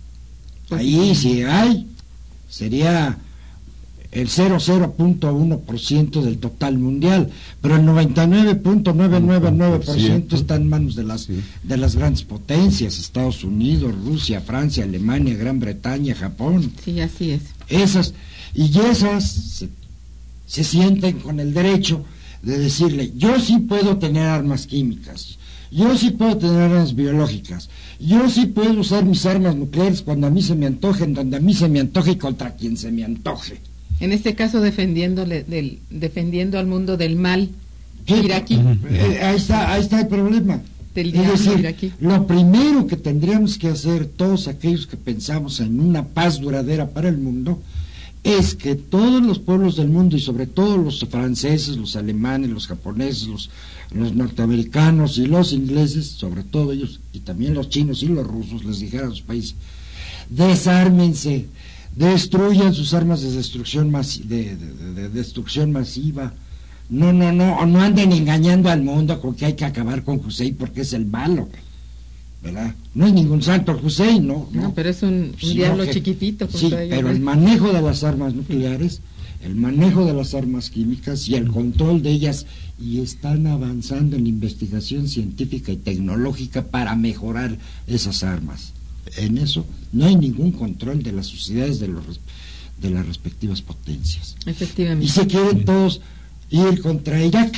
Ahí sí hay, sería el cero coma cero punto uno por ciento del total mundial, pero el noventa y nueve punto novecientos noventa y nueve por ciento está en manos de las sí. de las grandes potencias, Estados Unidos, Rusia, Francia, Alemania, Gran Bretaña, Japón. Sí, así es. Esas, y esas se, se sienten con el derecho de decirle, yo sí puedo tener armas químicas, yo sí puedo tener armas biológicas, yo sí puedo usar mis armas nucleares cuando a mí se me antoje, en donde a mí se me antoje y contra quien se me antoje. En este caso defendiéndole del, defendiendo al mundo del mal iraquí. Eh, ahí está, ahí está el problema. Del es decir, iraquí. Lo primero que tendríamos que hacer todos aquellos que pensamos en una paz duradera para el mundo es que todos los pueblos del mundo, y sobre todo los franceses, los alemanes, los japoneses, los, los norteamericanos y los ingleses, sobre todo ellos, y también los chinos y los rusos, les dijeran a sus países: desármense, destruyan sus armas de destrucción masi- de, de, de, de destrucción masiva. No, no, no, no anden engañando al mundo con que hay que acabar con Hussein porque es el malo, ¿verdad? No es ningún santo Hussein, no. No, no pero es un, un diablo que, chiquitito. Sí, pero el manejo de las armas nucleares, el manejo de las armas químicas y el control de ellas, y están avanzando en investigación científica y tecnológica para mejorar esas armas. En eso no hay ningún control de las sociedades de, los, de las respectivas potencias. Efectivamente. Y se quieren todos ir contra Irak,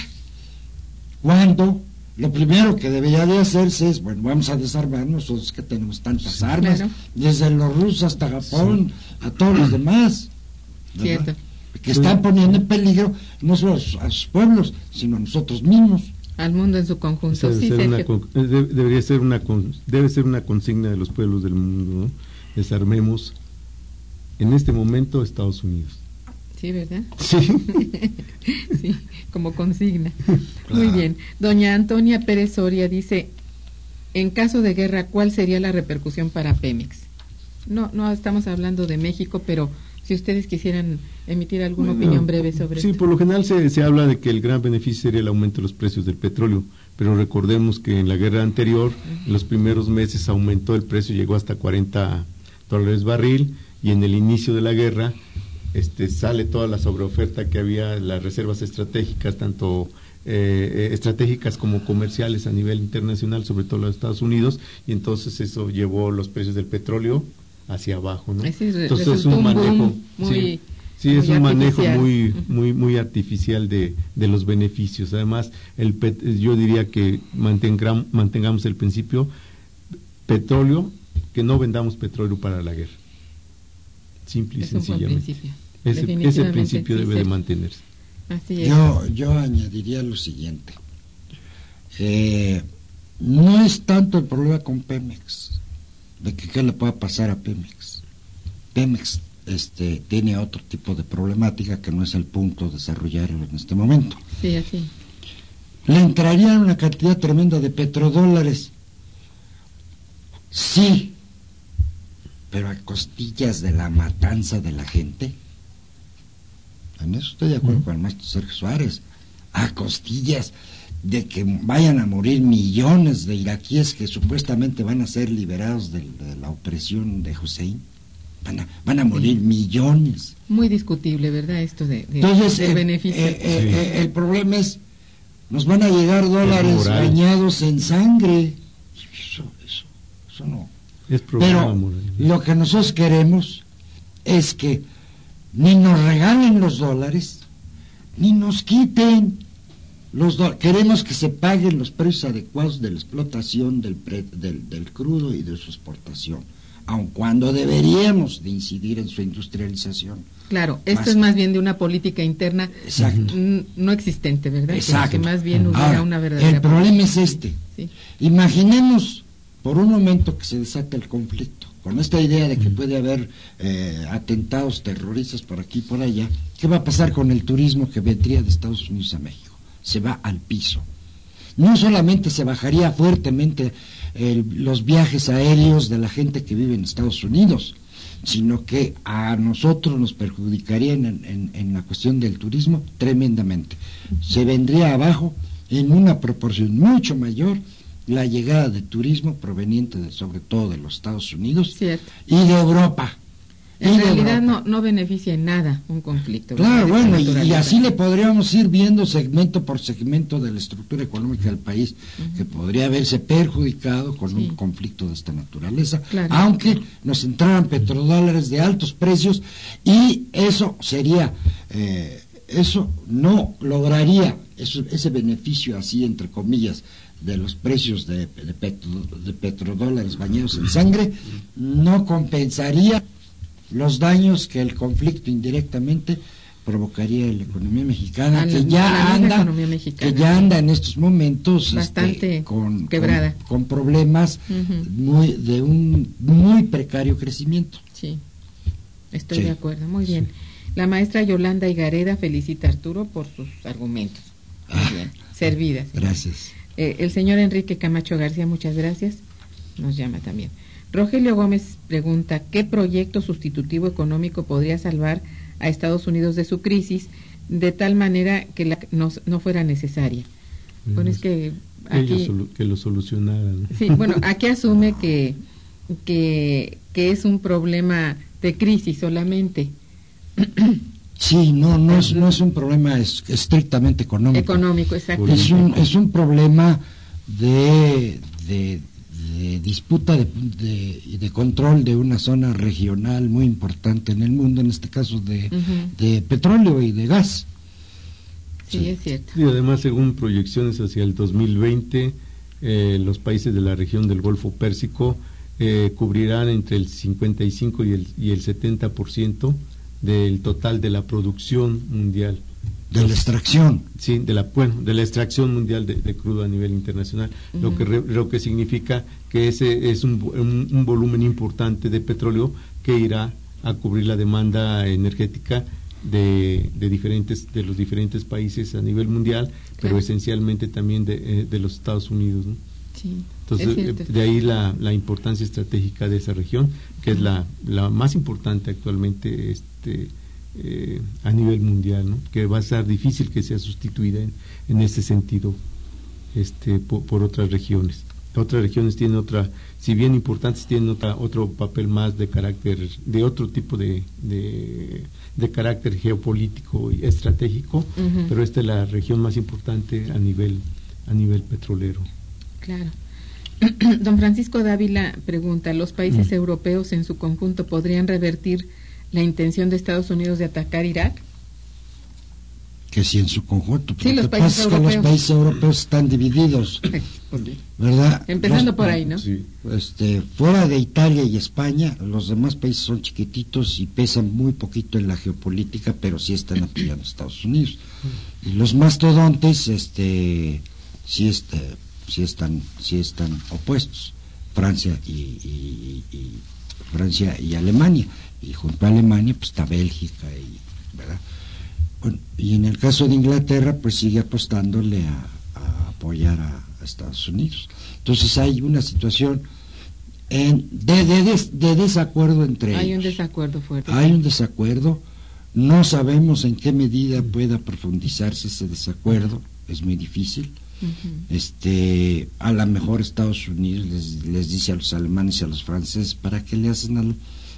cuando lo primero que debería de hacerse es, bueno, vamos a desarmar nosotros que tenemos tantas sí, armas, claro. desde los rusos hasta Japón, sí. a todos los demás, Cierto. que están poniendo en peligro no solo a sus pueblos, sino a nosotros mismos. Al mundo en su conjunto. Debe Sí, ser una, Sergio. de, debería ser una debe ser una consigna de los pueblos del mundo, ¿no? Desarmemos en este momento Estados Unidos. Sí, ¿verdad? Sí. Sí, como consigna. Claro. Muy bien. Doña Antonia Pérez Soria dice, en caso de guerra, ¿cuál sería la repercusión para Pemex? No, no estamos hablando de México, pero si ustedes quisieran emitir alguna Bueno, opinión breve sobre sí, esto. por lo general se, se habla de que el gran beneficio sería el aumento de los precios del petróleo, pero recordemos que en la guerra anterior, uh-huh. en los primeros meses aumentó el precio, llegó hasta cuarenta dólares barril, y en el inicio de la guerra este, sale toda la sobreoferta que había, las reservas estratégicas, tanto eh, estratégicas como comerciales a nivel internacional, sobre todo los Estados Unidos, y entonces eso llevó los precios del petróleo hacia abajo, ¿no? Sí, re- entonces es un un manejo boom muy, sí, sí muy es un manejo artificial. muy Uh-huh. muy muy artificial de, de los beneficios. Además, el pet, yo diría que mantengram, mantengamos el principio petróleo, que no vendamos petróleo para la guerra. Simple y Es un buen sencillamente. principio. Ese, ese Definitivamente, principio sí, debe sí. de mantenerse. Así es. Yo, yo añadiría lo siguiente. Eh, no es tanto el problema con Pemex, de que qué le pueda pasar a Pemex. Pemex este, tiene otro tipo de problemática que no es el punto de desarrollarlo en este momento. Sí, así. Le entraría una cantidad tremenda de petrodólares. Sí, pero a costillas de la matanza de la gente. En eso estoy de acuerdo uh-huh. con el maestro Sergio Suárez. A costillas de que vayan a morir millones de iraquíes que supuestamente van a ser liberados de, de la opresión de Hussein. Van a, van a morir sí. millones. Muy discutible, ¿verdad? Esto de, de, Entonces, del eh, beneficio. Eh, eh, sí. eh, el problema es, nos van a llegar dólares bañados en sangre. Eso, eso, eso no. Es problema Pero lo que nosotros queremos es que ni nos regalen los dólares, ni nos quiten los dólares. Queremos que se paguen los precios adecuados de la explotación del, pre, del, del crudo y de su exportación, aun cuando deberíamos de incidir en su industrialización. Claro, esto más es más bien de una política interna exacto. n- no existente, ¿verdad? Exacto. Que, que más bien hubiera Ahora, una verdadera el problema política. es este. Sí. Imaginemos por un momento que se desata el conflicto, con esta idea de que puede haber eh, atentados terroristas por aquí y por allá. ¿Qué va a pasar con el turismo que vendría de Estados Unidos a México? Se va al piso. No solamente se bajaría fuertemente el, los viajes aéreos de la gente que vive en Estados Unidos, sino que a nosotros nos perjudicarían en, en, en la cuestión del turismo tremendamente. Se vendría abajo en una proporción mucho mayor la llegada de turismo proveniente de, sobre todo de los Estados Unidos Cierto. y de Europa. En y de realidad Europa. no, no beneficia en nada un conflicto. Claro, ¿verdad? bueno, De y, esta y así naturaleza. le podríamos ir viendo segmento por segmento de la estructura económica del país, uh-huh. que podría haberse perjudicado con sí. un conflicto de esta naturaleza, claro. aunque nos entraran petrodólares de altos precios, y eso sería, eh, eso no lograría eso, ese beneficio así, entre comillas, de los precios de, de, petro, de petrodólares bañados en sangre no compensaría los daños que el conflicto indirectamente provocaría en la economía mexicana, que ya anda que ya anda en estos momentos bastante este, con, quebrada, con, con problemas uh-huh. muy de un muy precario crecimiento. Sí, estoy sí. de acuerdo, muy bien. Sí. La maestra Yolanda Higareda felicita a Arturo por sus argumentos. Muy ah, bien, servidas. Gracias. Eh, el señor Enrique Camacho García, muchas gracias. Nos llama también. Rogelio Gómez pregunta, ¿qué proyecto sustitutivo económico podría salvar a Estados Unidos de su crisis de tal manera que la, no, no fuera necesaria? Bueno, bueno, es que aquí, que lo solucionaran. Sí, bueno, aquí asume que, que, que es un problema de crisis solamente. Sí, no, no es, no es un problema es, estrictamente económico. Económico, exacto. Es un, es un problema de, de, de disputa de, de, de control de una zona regional muy importante en el mundo, en este caso de, uh-huh. de petróleo y de gas. Sí, sí, es cierto. Y además, según proyecciones hacia el dos mil veinte, eh, los países de la región del Golfo Pérsico eh, cubrirán entre el cincuenta y cinco y el, y el setenta por ciento del total de la producción mundial. De la extracción. Sí, de la, bueno, de la extracción mundial de, de crudo a nivel internacional, uh-huh. lo que re, lo que significa que ese es un, un, un volumen importante de petróleo que irá a cubrir la demanda energética de, de diferentes de los diferentes países a nivel mundial, claro. pero esencialmente también de, de los Estados Unidos, ¿no? Sí, entonces de ahí la, la importancia estratégica de esa región, que uh-huh. es la, la más importante actualmente este eh, a nivel mundial, ¿no? Que va a ser difícil que sea sustituida en, en ese sentido este por, por otras regiones. Otras regiones tienen otra, si bien importantes, tienen otra, otro papel más de carácter, de otro tipo de, de, de carácter geopolítico y estratégico, uh-huh. pero esta es la región más importante a nivel, a nivel petrolero. Claro. Don Francisco Dávila pregunta, ¿los países mm. europeos en su conjunto podrían revertir la intención de Estados Unidos de atacar Irak? Que si en su conjunto. Sí, los lo que países pasa es europeos. que los países europeos están divididos, ¿verdad? Empezando los, por ahí, ¿no? Sí. Este, fuera de Italia y España, los demás países son chiquititos y pesan muy poquito en la geopolítica, pero sí están apoyando a Estados Unidos. Y los mastodontes, este, sí, este, sí están, sí están opuestos, Francia y, y, y Francia y Alemania, y junto a Alemania pues está Bélgica, y, ¿verdad? Bueno, y en el caso de Inglaterra pues sigue apostándole a, a apoyar a, a Estados Unidos. Entonces hay una situación en, de, de, de, de desacuerdo entre hay ellos. un desacuerdo fuerte. Hay un desacuerdo, no sabemos en qué medida pueda profundizarse ese desacuerdo, es muy difícil. Uh-huh. Este, a lo mejor Estados Unidos les, les dice a los alemanes y a los franceses, ¿para qué le hacen al,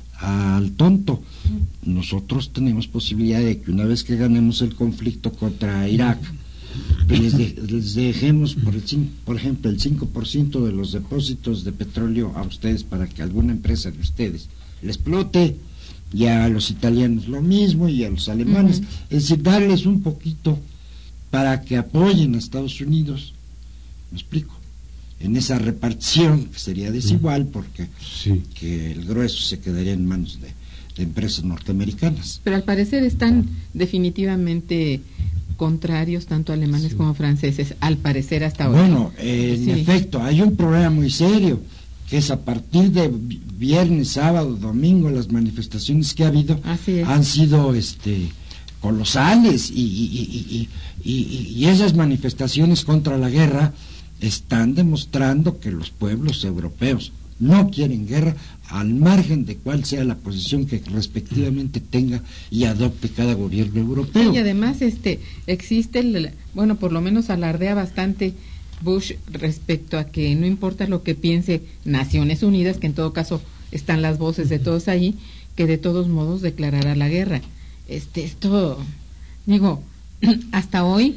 al tonto? Uh-huh. Nosotros tenemos posibilidad de que una vez que ganemos el conflicto contra Irak, pues les, de, les dejemos por, el, por ejemplo el cinco por ciento de los depósitos de petróleo a ustedes para que alguna empresa de ustedes le explote, y a los italianos lo mismo, y a los alemanes, uh-huh. es decir, darles un poquito para que apoyen a Estados Unidos, ¿me explico? En esa repartición que sería desigual, porque sí. que el grueso se quedaría en manos de, de empresas norteamericanas. Pero al parecer están definitivamente contrarios tanto alemanes sí. como franceses, al parecer hasta ahora. Bueno, eh, en sí. efecto, hay un problema muy serio, que es a partir de viernes, sábado, domingo, las manifestaciones que ha habido han sido este colosales, y, y, y, y, y esas manifestaciones contra la guerra están demostrando que los pueblos europeos no quieren guerra, al margen de cuál sea la posición que respectivamente tenga y adopte cada gobierno europeo. Sí, y además este existe, el, bueno, por lo menos alardea bastante Bush respecto a que no importa lo que piense Naciones Unidas, que en todo caso están las voces de todos ahí, que de todos modos declarará la guerra. Este, esto, digo, hasta hoy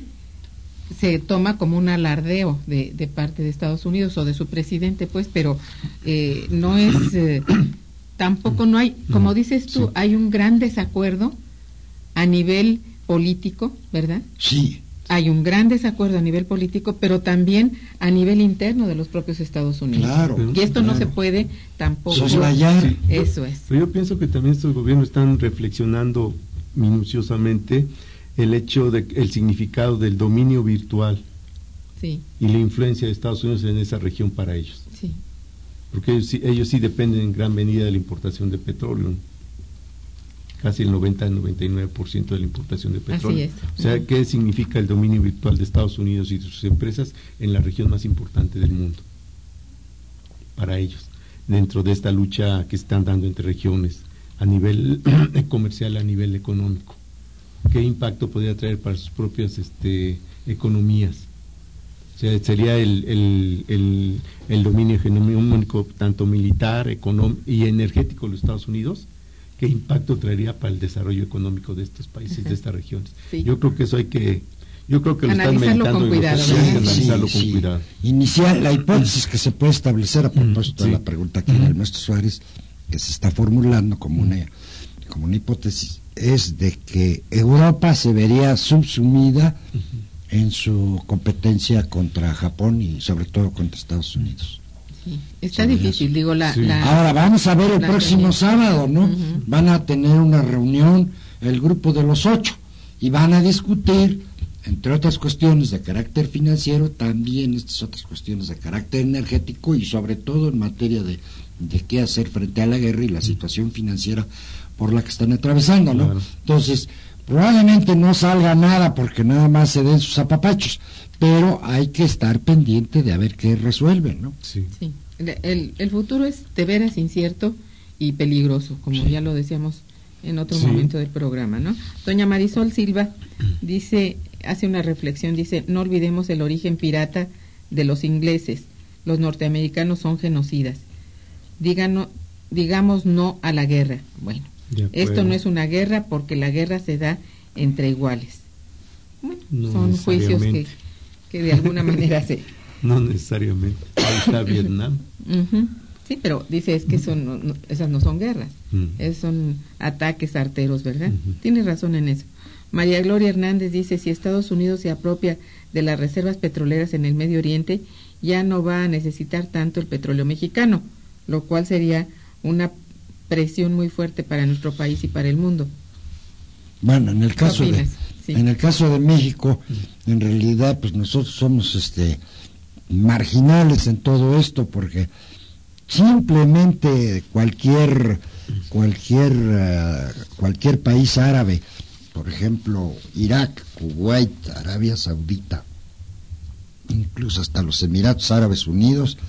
se toma como un alardeo de, de parte de Estados Unidos o de su presidente, pues, pero eh, no es, eh, tampoco no hay, como dices tú, sí. hay un gran desacuerdo a nivel político, ¿verdad? Sí, hay un gran desacuerdo a nivel político, pero también a nivel interno de los propios Estados Unidos. Claro, y esto claro. no se puede tampoco soslayar. Sí. Eso es. Pero yo pienso que también estos gobiernos están reflexionando minuciosamente el hecho de el significado del dominio virtual Sí, y la influencia de Estados Unidos en esa región para ellos, sí. porque ellos sí, ellos sí dependen en gran medida de la importación de petróleo, casi el noventa a noventa y nueve por ciento de la importación de petróleo. Así es. O sea, ¿qué significa el dominio virtual de Estados Unidos y de sus empresas en la región más importante del mundo para ellos, dentro de esta lucha que están dando entre regiones a nivel comercial, a nivel económico? ¿Qué impacto podría traer para sus propias este, economías? O sea, sería el, el, el, el dominio hegemónico tanto militar, económico y energético de los Estados Unidos. ¿Qué impacto traería para el desarrollo económico de estos países, Ajá. de estas regiones? Sí. Yo creo que eso hay que, yo creo que lo están Analizarlo meditando con y lo cuidado, están- hay que ¿verdad? analizarlo Sí, con sí. cuidado. Inicial, la hipótesis que se puede establecer a propósito Sí. de la pregunta que era el maestro Suárez, que se está formulando como una, como una hipótesis, es de que Europa se vería subsumida en su competencia contra Japón y sobre todo contra Estados Unidos. Sí. Está Sí, difícil, eso. digo, la... Sí. la Ahora vamos a ver el la próximo reunión. sábado, ¿no? Ujú. Van a tener una reunión el grupo de los ocho y van a discutir, entre otras cuestiones de carácter financiero, también estas otras cuestiones de carácter energético y sobre todo en materia de, de qué hacer frente a la guerra y la situación financiera por la que están atravesando, ¿no? Claro. Entonces, probablemente no salga nada porque nada más se den sus apapachos, pero hay que estar pendiente de a ver qué resuelven, ¿no? Sí. Sí, el, el, el futuro es de veras incierto y peligroso, como Sí. ya lo decíamos en otro Sí. momento del programa, ¿no? Doña Marisol Silva dice, hace una reflexión, dice, no olvidemos el origen pirata de los ingleses, los norteamericanos son genocidas. Díganos, digamos no a la guerra. Bueno, De esto acuerdo. no es una guerra porque la guerra se da entre iguales. Bueno, No son juicios que, necesariamente. que de alguna manera se... No necesariamente. Ahí está Vietnam. Ujú. Sí, pero dice es que son, no- no- esas no son guerras, Mm. esos son ataques arteros, ¿verdad? Ujú. Tiene razón en eso. María Gloria Hernández dice, si Estados Unidos se apropia de las reservas petroleras en el Medio Oriente, ya no va a necesitar tanto el petróleo mexicano, lo cual sería una presión muy fuerte para nuestro país y para el mundo. Bueno, en el caso de, opinas? Sí. en el caso de México, en realidad, pues nosotros somos, este, marginales en todo esto, porque simplemente cualquier, cualquier, eh, cualquier país árabe, por ejemplo, Irak, Kuwait, Arabia Saudita, incluso hasta los Emiratos Árabes Unidos,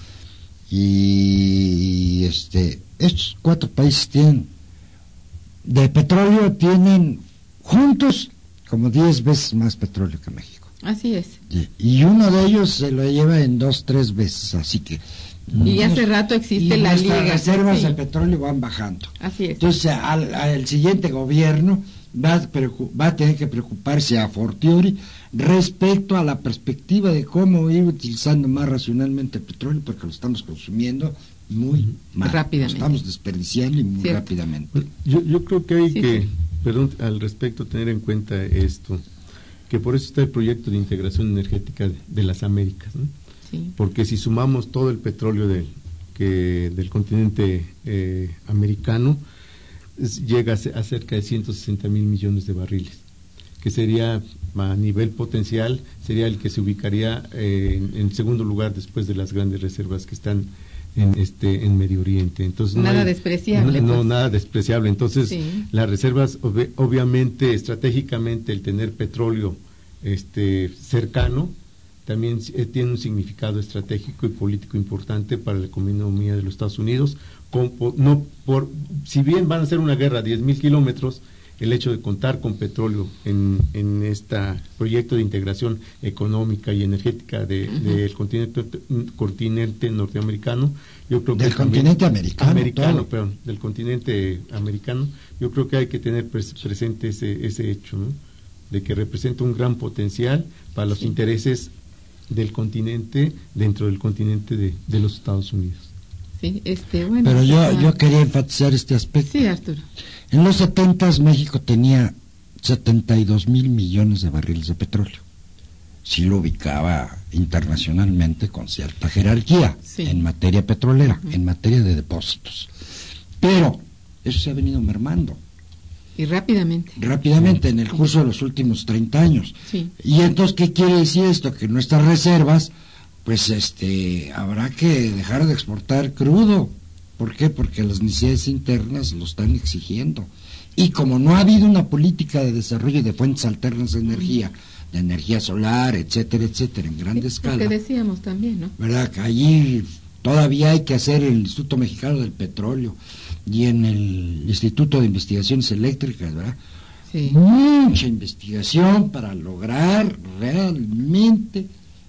y este, estos cuatro países tienen de petróleo, tienen juntos como diez veces más petróleo que México. Así es. Y- Y uno de ellos se lo lleva en dos, tres veces, así que... Y hace rato existe y la nuestras liga. reservas Sí. de petróleo van bajando. Así es. Entonces, al, al siguiente gobierno va a, preocu- va a tener que preocuparse a fortiori respecto a la perspectiva de cómo ir utilizando más racionalmente el petróleo, porque lo estamos consumiendo muy mal. Rápidamente. Lo estamos desperdiciando y muy Cierto. rápidamente. Bueno, Yo, yo creo que hay Sí, que, sí. perdón, al respecto, tener en cuenta esto, que por eso está el proyecto de integración energética de, de las Américas, ¿no? Sí. Porque si sumamos todo el petróleo de, que, del continente eh, americano, es- llega a, ce- a cerca de ciento sesenta mil millones de barriles, que sería, a nivel potencial, sería el que se ubicaría eh, en, en segundo lugar después de las grandes reservas que están en este en Medio Oriente. Entonces no Nada hay- despreciable, no, no, pues. nada despreciable. Entonces Sí. las reservas, obvi- obviamente, estratégicamente, el tener petróleo este cercano también eh, tiene un significado estratégico y político importante para la economía de los Estados Unidos. Con- por- no por si bien van a ser una guerra a diez mil kilómetros, el hecho de contar con petróleo en, en este proyecto de integración económica y energética de- Ujú. del continente, continente norteamericano, yo creo que Del también- continente americano, americano, todo. perdón, del continente americano, yo creo que hay que tener pres- presente ese, ese hecho, ¿no? De que representa un gran potencial para los Sí. intereses del continente dentro del continente de, de los Estados Unidos. Sí, este, bueno. Pero yo, ah, yo quería enfatizar este aspecto. Sí, Arturo. En los setentas México tenía setenta y dos mil millones de barriles de petróleo. sí lo ubicaba internacionalmente con cierta jerarquía sí. en materia petrolera, uh-huh. en materia de depósitos. Pero eso se ha venido mermando. Y rápidamente. Rápidamente, en el curso de los últimos treinta años. Sí. Y entonces, ¿qué quiere decir esto? Que nuestras reservas, pues este, habrá que dejar de exportar crudo. ¿Por qué? Porque las necesidades internas lo están exigiendo. Y como no ha habido una política de desarrollo de fuentes alternas de energía, de energía solar, etcétera, etcétera, en grande sí, escala. Lo que decíamos también, ¿no? ¿Verdad? Que allí todavía hay que hacer el Instituto Mexicano del Petróleo y en el Instituto de Investigaciones Eléctricas, ¿verdad? Sí. Mucha investigación para lograr realmente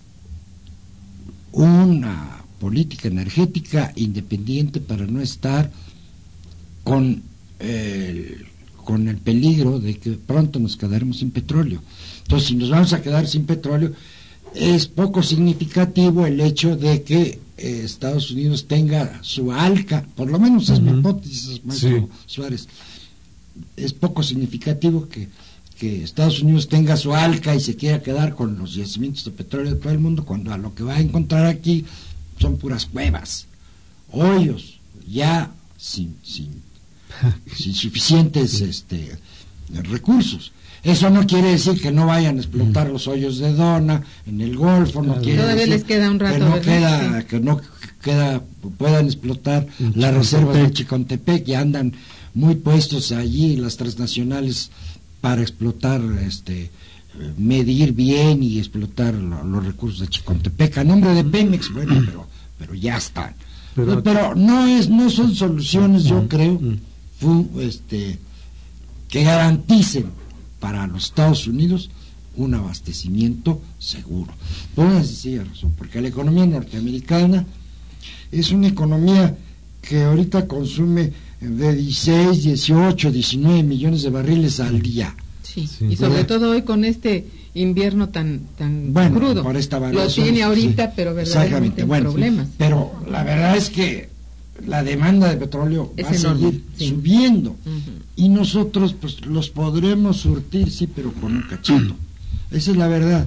una política energética independiente para no estar con el, con el peligro de que pronto nos quedaremos sin petróleo. Entonces, si nos vamos a quedar sin petróleo, es poco significativo el hecho de que eh, Estados Unidos tenga su ALCA, por lo menos es uh-huh. mi hipótesis, maestro sí. Suárez, es poco significativo que, que Estados Unidos tenga su ALCA y se quiera quedar con los yacimientos de petróleo de todo el mundo, cuando a lo que va a encontrar aquí son puras cuevas, hoyos, ya sin, sin, sin suficientes este, recursos. Eso no quiere decir que no vayan a explotar mm. los hoyos de Dona en el Golfo, no quiere Todavía decir les queda un rato, que no ¿verdad? queda, que no queda, puedan explotar las reservas de Chicontepec, y andan muy puestos allí las transnacionales para explotar, este, medir bien y explotar lo, los recursos de Chicontepec a nombre de Pemex, bueno, pero, pero ya están. Pero, pero no es, no son soluciones, yo creo, fu, este, que garanticen para los Estados Unidos un abastecimiento seguro. Por una sencilla razón, porque la economía norteamericana es una economía que ahorita consume de dieciséis, dieciocho, diecinueve millones de barriles al día. Sí, sí. Y sobre ¿verdad? Todo hoy con este invierno tan tan bueno, crudo. Por esta lo tiene ahorita, sí. pero verdaderamente hay bueno, problemas. Pero la verdad es que la demanda de petróleo es va enorme, a seguir sí. subiendo, uh-huh. y nosotros pues los podremos surtir, sí, pero con un cachito. Esa es la verdad.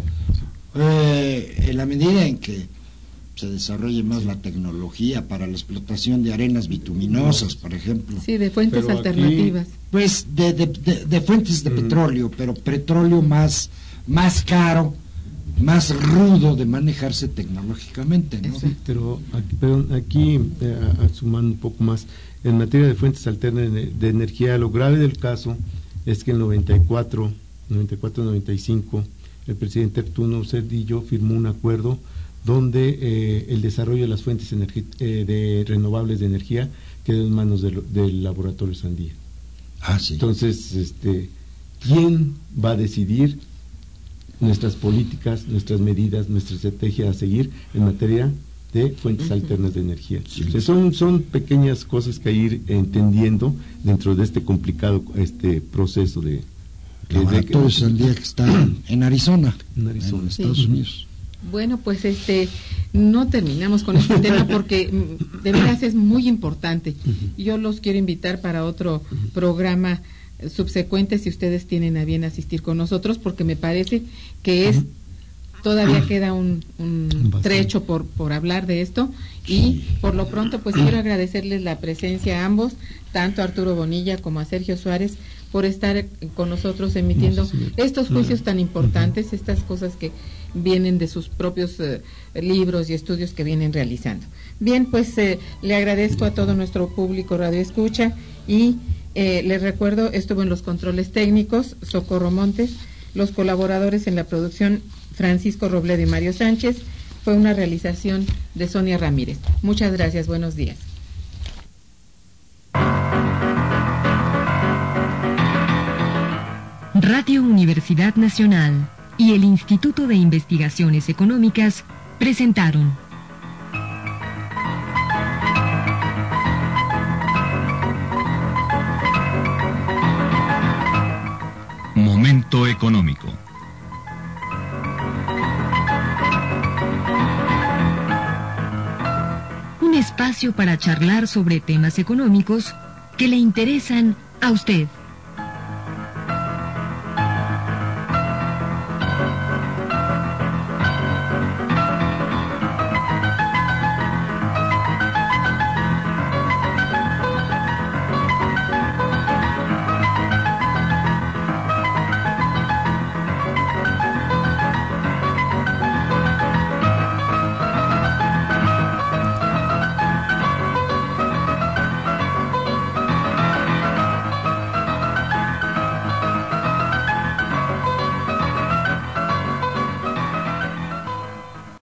Eh, en la medida en que se desarrolle más la tecnología para la explotación de arenas bituminosas, por ejemplo. Sí, de fuentes pero alternativas. Aquí... Pues de, de, de, de fuentes de mm. petróleo, pero petróleo más, más caro, más rudo de manejarse tecnológicamente, ¿no? Sí, pero aquí, pero aquí eh, sumando un poco más, en materia de fuentes alternas de, de energía, lo grave del caso es que en noventa y cuatro, noventa y cinco, el presidente Arturo Cedillo firmó un acuerdo donde eh, el desarrollo de las fuentes energi- eh, de renovables de energía quedó en manos del, del laboratorio Sandía. Ah, sí. Entonces, este, ¿quién va a decidir nuestras políticas, nuestras medidas, nuestra estrategia a seguir en materia de fuentes uh-huh. alternas de energía? Sí. O sea, son, son pequeñas cosas que hay que ir entendiendo dentro de este complicado este proceso de... El laboratorio Sandía que está en Arizona, en, Arizona. en Estados sí. Unidos. Bueno, pues este no terminamos con este tema porque de veras es muy importante. Uh-huh. Yo los quiero invitar para otro uh-huh. programa subsecuente si ustedes tienen a bien asistir con nosotros, porque me parece que es uh-huh. todavía queda un, un trecho por, por hablar de esto, y por lo pronto pues quiero agradecerles la presencia a ambos, tanto a Arturo Bonilla como a Sergio Suárez, por estar con nosotros emitiendo estos juicios tan importantes, estas cosas que vienen de sus propios eh, libros y estudios que vienen realizando. Bien, pues eh, le agradezco a todo nuestro público Radio Escucha, y eh, les recuerdo, estuvo en los controles técnicos Socorro Montes, los colaboradores en la producción Francisco Robledo y Mario Sánchez. Fue una realización de Sonia Ramírez. Muchas gracias, buenos días. Radio Universidad Nacional y el Instituto de Investigaciones Económicas presentaron Momento Económico. Un espacio para charlar sobre temas económicos que le interesan a usted.